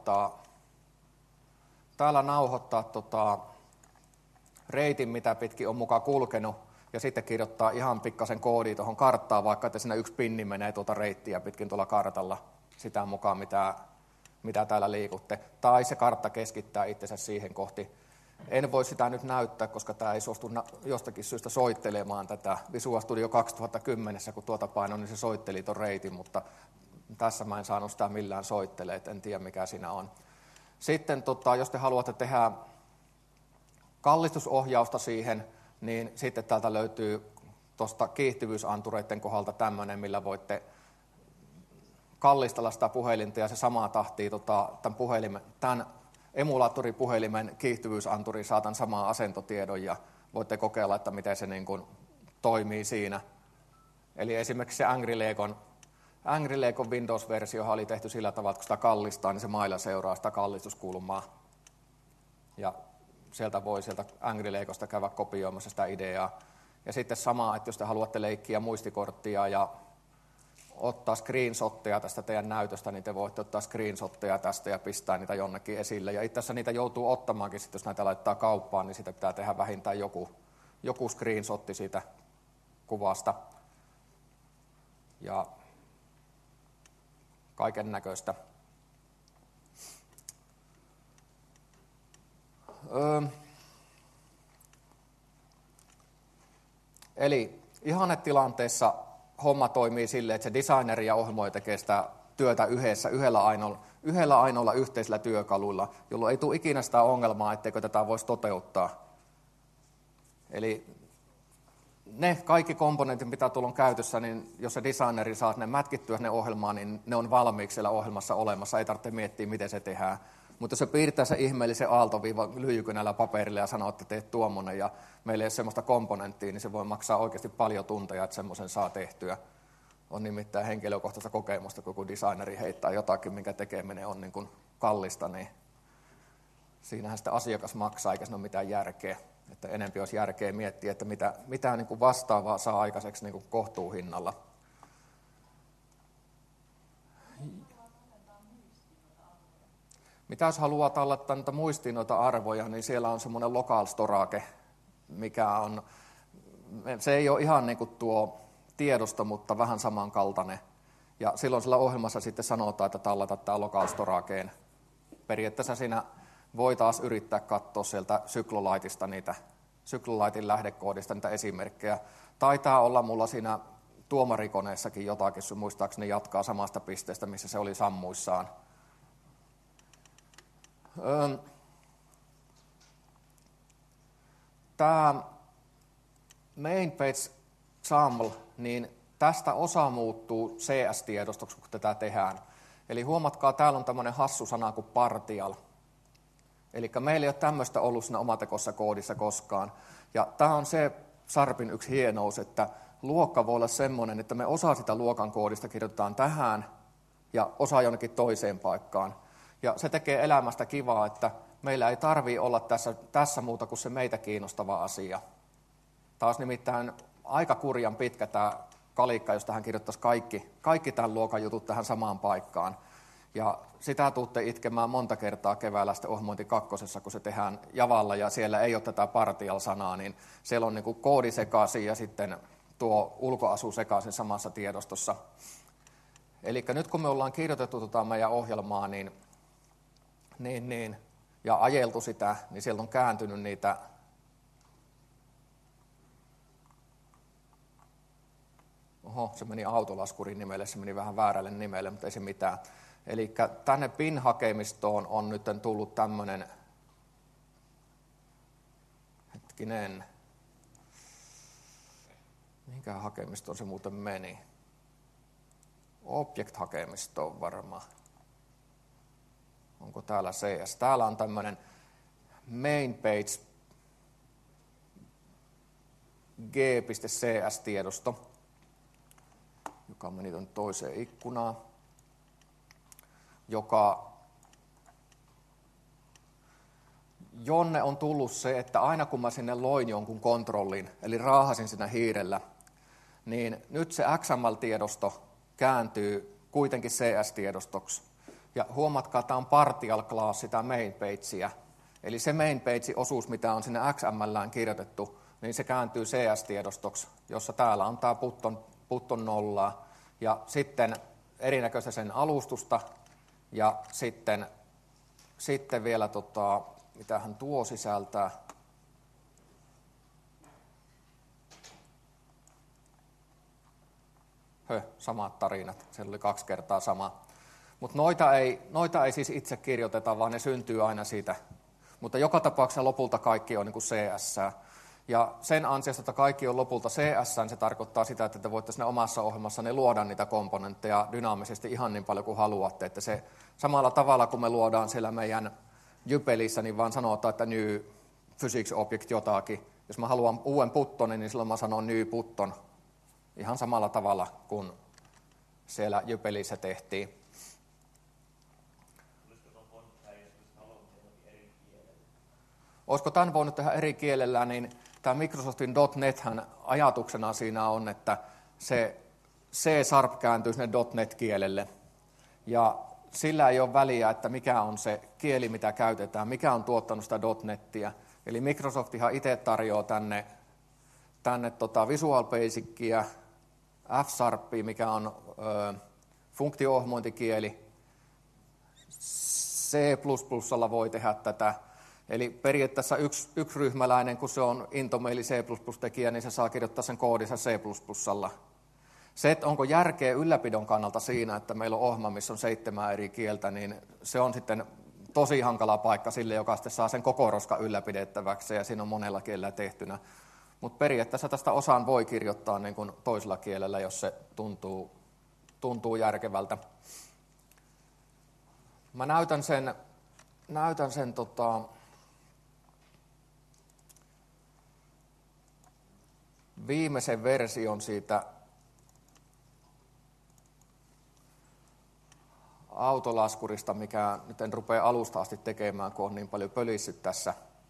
nauhoittaa reitin, mitä pitkin on mukaan kulkenut, ja sitten kirjoittaa ihan pikkasen koodia tuohon karttaan, vaikka että siinä yksi pinni menee tuota reittiä pitkin tuolla kartalla sitä mukaan, mitä täällä liikutte. Tai se kartta keskittää itsensä siihen kohti. En voi sitä nyt näyttää, koska tämä ei suostu jostakin syystä soittelemaan tätä Visual Studio 2010, kun tuota painoin, niin se soitteli tuon reitin, mutta tässä mä en saanut sitä millään soittelemaan, en tiedä mikä siinä on. Sitten jos te haluatte tehdä kallistusohjausta siihen, niin sitten täältä löytyy tuosta kiihtyvyysantureiden kohdalta tämmöinen, millä voitte kallistella sitä puhelinta ja se samaa tahtia tämän emulaattoripuhelimen kiihtyvyysanturi saa tämän saman asentotiedon ja voitte kokeilla, että miten se niin kuin toimii siinä. Eli esimerkiksi se Angry Legon Windows-versio oli tehty sillä tavalla, että kun sitä kallistaa, niin se mailla seuraa sitä kallistuskulmaa. Ja sieltä Angry Legosta käydä kopioimassa sitä ideaa. Ja sitten sama, että jos te haluatte leikkiä muistikorttia ja ottaa screenshotteja tästä teidän näytöstä, niin te voitte ottaa screenshotteja tästä ja pistää niitä jonnekin esille. Ja itse asiassa niitä joutuu ottamaankin, sit jos näitä laittaa kauppaan, niin sitä pitää tehdä vähintään joku screenshotti siitä kuvasta. Ja kaiken näköistä. Eli ihannetilanteessa homma toimii silleen, että se designeri ja ohjelmoija tekee sitä työtä yhdellä ainoalla yhteisellä työkalulla, jolloin ei tule ikinä sitä ongelmaa, etteikö tätä voisi toteuttaa. Eli ne kaikki komponentit, mitä tuolla on käytössä, niin jos se designeri saa ne mätkittyä ne ohjelmaan, niin ne on valmiiksi siellä ohjelmassa olemassa. Ei tarvitse miettiä, miten se tehdään. Mutta jos se piirtää se ihmeellisen aaltoviiva lyijykynällä paperille ja sanoo, että teet tuommoinen ja meillä ei ole semmoista komponenttia, niin se voi maksaa oikeasti paljon tunteja, että semmoisen saa tehtyä. On nimittäin henkilökohtaista kokemusta, kun designeri heittää jotakin, minkä tekeminen on niin kuin kallista, niin siinähän sitä asiakas maksaa, eikä siinä ole mitään järkeä. Että enempi olisi järkeä miettiä, että mitä niin kuin vastaavaa saa aikaiseksi niin kuin kohtuuhinnalla. Mitä jos haluaa tallettaa niitä muistiinoita arvoja, niin siellä on semmoinen local storage, mikä on, se ei ole ihan niin kuin tuo tiedosto, mutta vähän samankaltainen. Ja silloin sillä ohjelmassa sitten sanotaan, että tallata tämä local storageen. Periaatteessa siinä voi taas yrittää katsoa sieltä Cyclolitein lähdekoodista niitä esimerkkejä. Taitaa olla mulla siinä tuomarikoneessakin jotakin, sun muistaakseni jatkaa samasta pisteestä, missä se oli sammuissaan. Tämä main page XAML, niin tästä osa muuttuu CS-tiedostoksi, kun tätä tehdään. Eli huomatkaa, täällä on tämmöinen hassu sana kuin partial. Eli meillä ei ole tämmöistä ollut siinä omatekossa koodissa koskaan. Ja tämä on se Sharpin yksi hienous, että luokka voi olla semmoinen, että me osa sitä luokan koodista kirjoitetaan tähän ja osa jonnekin toiseen paikkaan. Ja se tekee elämästä kivaa, että meillä ei tarvitse olla tässä muuta kuin se meitä kiinnostava asia. Taas nimittäin aika kurjan pitkä tämä kalikka, jos tähän kirjoittaisi kaikki tämän luokan jutut tähän samaan paikkaan. Ja sitä tuutte itkemään monta kertaa keväällä sitten ohjelmointi 2, kun se tehdään Javalla ja siellä ei ole tätä partial-sanaa, niin siellä on niin kuin koodi sekaisin ja sitten tuo ulkoasu sekaisin samassa tiedostossa. Eli nyt kun me ollaan kirjoitettu meidän ohjelmaa ja ajeltu sitä, niin sieltä on kääntynyt niitä se meni autolaskurin nimelle, se meni vähän väärälle nimelle, mutta ei se mitään. Eli tänne PIN-hakemistoon on nyt tullut tämmöinen, mihinkähän hakemistoon se muuten meni? Object-hakemistoon varmaan. Onko täällä CS? Täällä on tämmöinen main page g.cs-tiedosto, joka meni tuonne toiseen ikkunaan, jonne on tullut se, että aina kun mä sinne loin jonkun kontrollin, eli raahasin siinä hiirellä, niin nyt se XML-tiedosto kääntyy kuitenkin CS-tiedostoksi. Ja huomatkaa, että tämä on partial class sitä main pagea. Eli se main page-osuus, mitä on sinne XMLään kirjoitettu, niin se kääntyy CS-tiedostoksi, jossa täällä on tämä putton nollaa. Ja sitten erinäköistä sen alustusta ja sitten vielä, mitä hän tuo sisältää. Samat tarinat, siellä oli 2 kertaa sama. Mutta noita ei siis itse kirjoiteta, vaan ne syntyy aina siitä. Mutta joka tapauksessa lopulta kaikki on niin kuin CS. Ja sen ansiosta, että kaikki on lopulta CS, se tarkoittaa sitä, että te voitte siinä omassa ohjelmassanne luoda niitä komponentteja dynaamisesti ihan niin paljon kuin haluatte. Että se samalla tavalla, kun me luodaan siellä meidän Jypelissä, niin vaan sanotaan, että new physics object jotakin. Jos mä haluan uuden puttonin, niin silloin mä sanon new putton. Ihan samalla tavalla kuin siellä Jypelissä tehtiin. Olisiko tämän voinut tehdä eri kielellä, niin tämä Microsoftin .NET-hän ajatuksena siinä on, että se C# kääntyy sinne .NET-kielelle. Ja sillä ei ole väliä, että mikä on se kieli, mitä käytetään, mikä on tuottanut sitä .NETiä. Eli Microsoftihan itse tarjoaa tänne Visual Basicia, F-Sharpia, mikä on funktio-ohjelmointikieli. C++:lla voi tehdä tätä. Eli periaatteessa yksi ryhmäläinen, kun se on Intomaili C++-tekijä, niin se saa kirjoittaa sen koodinsa C++:lla. Se, että onko järkeä ylläpidon kannalta siinä, että meillä on ohjelma, missä on 7 eri kieltä, niin se on sitten tosi hankala paikka sille, joka sitten saa sen koko roskan ylläpidettäväksi, ja siinä on monella kielellä tehtynä. Mutta periaatteessa tästä osaan voi kirjoittaa niin kuin toisella kielellä, jos se tuntuu järkevältä. Mä näytän sen viimeisen version siitä autolaskurista, mikä nyt en rupea alusta asti tekemään, kun on niin paljon pölissyt tässä.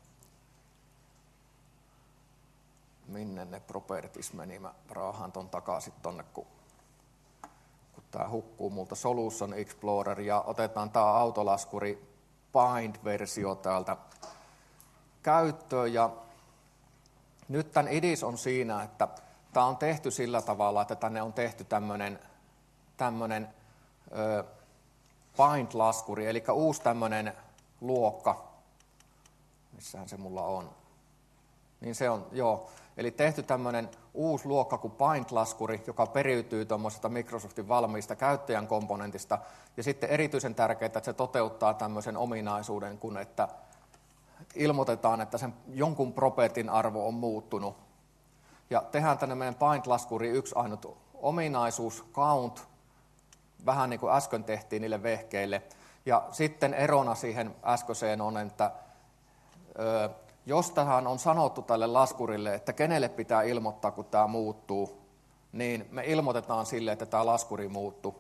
Minne ne properties meni? Mä raahaan ton takaisin tonne, kun tää hukkuu multa Solution Explorer, ja otetaan tää autolaskuri Bind-versio täältä käyttöön. Ja nyt tämän idis on siinä, että tämä on tehty sillä tavalla, että tänne on tehty tämmöinen Bind-laskuri, eli uusi tämmöinen luokka. Missähän se mulla on? Niin se on, joo. Eli tehty tämmöinen uusi luokka kuin Bind-laskuri, joka periytyy tuommoisesta Microsoftin valmiista käyttäjän komponentista. Ja sitten erityisen tärkeää, että se toteuttaa tämmöisen ominaisuuden, kun että ilmoitetaan, että sen jonkun propertin arvo on muuttunut. Ja tehdään tänne meidän Bind-laskuriin yksi ainut ominaisuus, count, vähän niin kuin äsken tehtiin niille vehkeille. Ja sitten erona siihen äskeiseen on, että jos tähän on sanottu tälle laskurille, että kenelle pitää ilmoittaa, kun tämä muuttuu, niin me ilmoitetaan sille, että tämä laskuri muuttuu.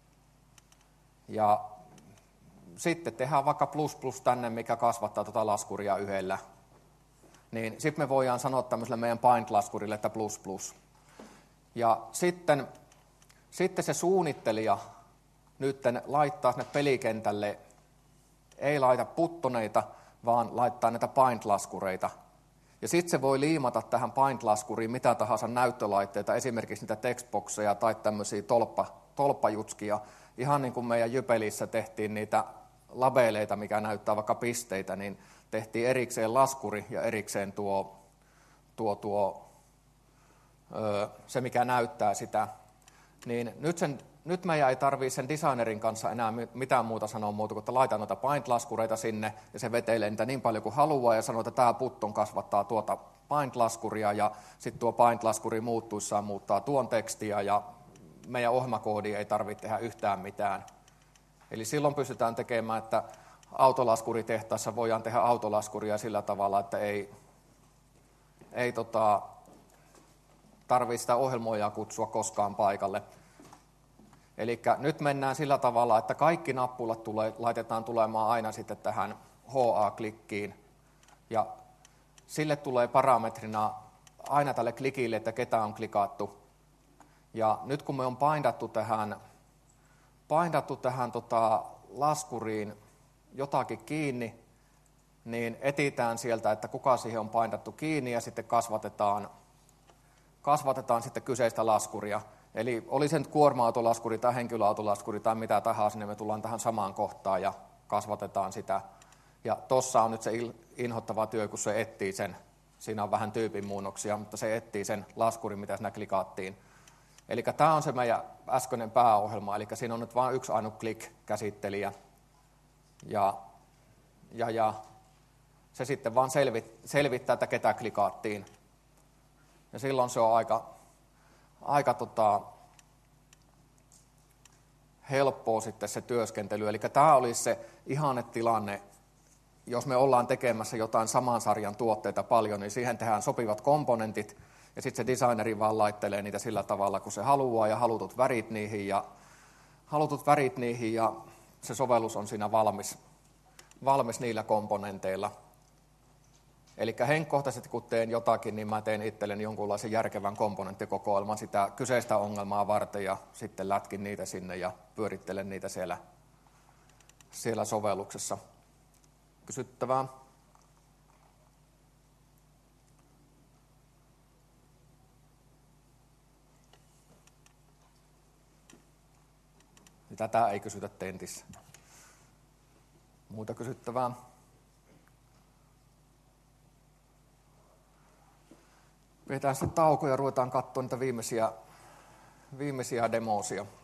Ja sitten tehdään vaikka ++ tänne, mikä kasvattaa tuota laskuria yhdellä. Niin sitten me voidaan sanoa tämmöiselle meidän Bind-laskurille, että ++. Ja sitten se suunnittelija nyt laittaa sinne pelikentälle, ei laita puttoneita, vaan laittaa näitä Bind-laskureita. Ja sitten se voi liimata tähän Bind-laskuriin mitä tahansa näyttölaitteita, esimerkiksi niitä textboxeja tai tämmöisiä tolppajutskia. Ihan niin kuin meidän Jypelissä tehtiin niitä labeleita, mikä näyttää vaikka pisteitä, niin tehtiin erikseen laskuri ja erikseen se, mikä näyttää sitä. Niin nyt meidän ei tarvitse sen designerin kanssa enää mitään muuta sanoa muuta, kun että laitan noita Bind-laskureita sinne, ja se vetelee niitä niin paljon kuin haluaa, ja sanoo, että tämä putton kasvattaa tuota Bind-laskuria, ja sitten tuo Bind-laskuri muuttuissaan muuttaa tuon tekstiä, ja meidän ohjelmakoodi ei tarvitse tehdä yhtään mitään. Eli silloin pystytään tekemään, että autolaskuritehtaassa voidaan tehdä autolaskuria sillä tavalla, että ei tarvitse sitä ohjelmoijaa kutsua koskaan paikalle. Eli nyt mennään sillä tavalla, että kaikki nappulat laitetaan tulemaan aina sitten tähän HA-klikkiin. Ja sille tulee parametrina aina tälle klikille, että ketä on klikattu. Ja nyt kun me on paindattu tähän laskuriin jotakin kiinni, niin etsitään sieltä, että kuka siihen on paindattu kiinni ja sitten kasvatetaan sitten kyseistä laskuria. Eli oli se nyt kuorma-autolaskuri tai henkilöautolaskuri tai mitä tahansa, niin me tullaan tähän samaan kohtaan ja kasvatetaan sitä. Ja tuossa on nyt se inhottava työ, kun se etsii sen. Siinä on vähän tyypinmuunnoksia, mutta se etsii sen laskurin, mitä siinä klikattiin. Eli tämä on se meidän äskeinen pääohjelma, eli siinä on nyt vain yksi ainut click-käsittelijä. Ja se sitten vaan selvittää, että ketä klikattiin. Ja silloin se on aika helppoa sitten se työskentely. Eli tämä olisi se ihannetilanne, jos me ollaan tekemässä jotain saman sarjan tuotteita paljon, niin siihen tehdään sopivat komponentit, ja sitten se designeri vaan laittelee niitä sillä tavalla, kun se haluaa, ja halutut värit niihin, ja se sovellus on siinä valmis niillä komponenteilla. Eli henkkohtaisesti kun teen jotakin, niin mä teen itselleni jonkunlaisen järkevän komponenttikokoelman sitä kyseistä ongelmaa varten, ja sitten lätkin niitä sinne ja pyörittelen niitä siellä sovelluksessa. Kysyttävää? Tätä ei kysytä tentissä. Muuta kysyttävää? Pidetään sitten tauko ja ruvetaan katsoa niitä viimeisiä demoosia.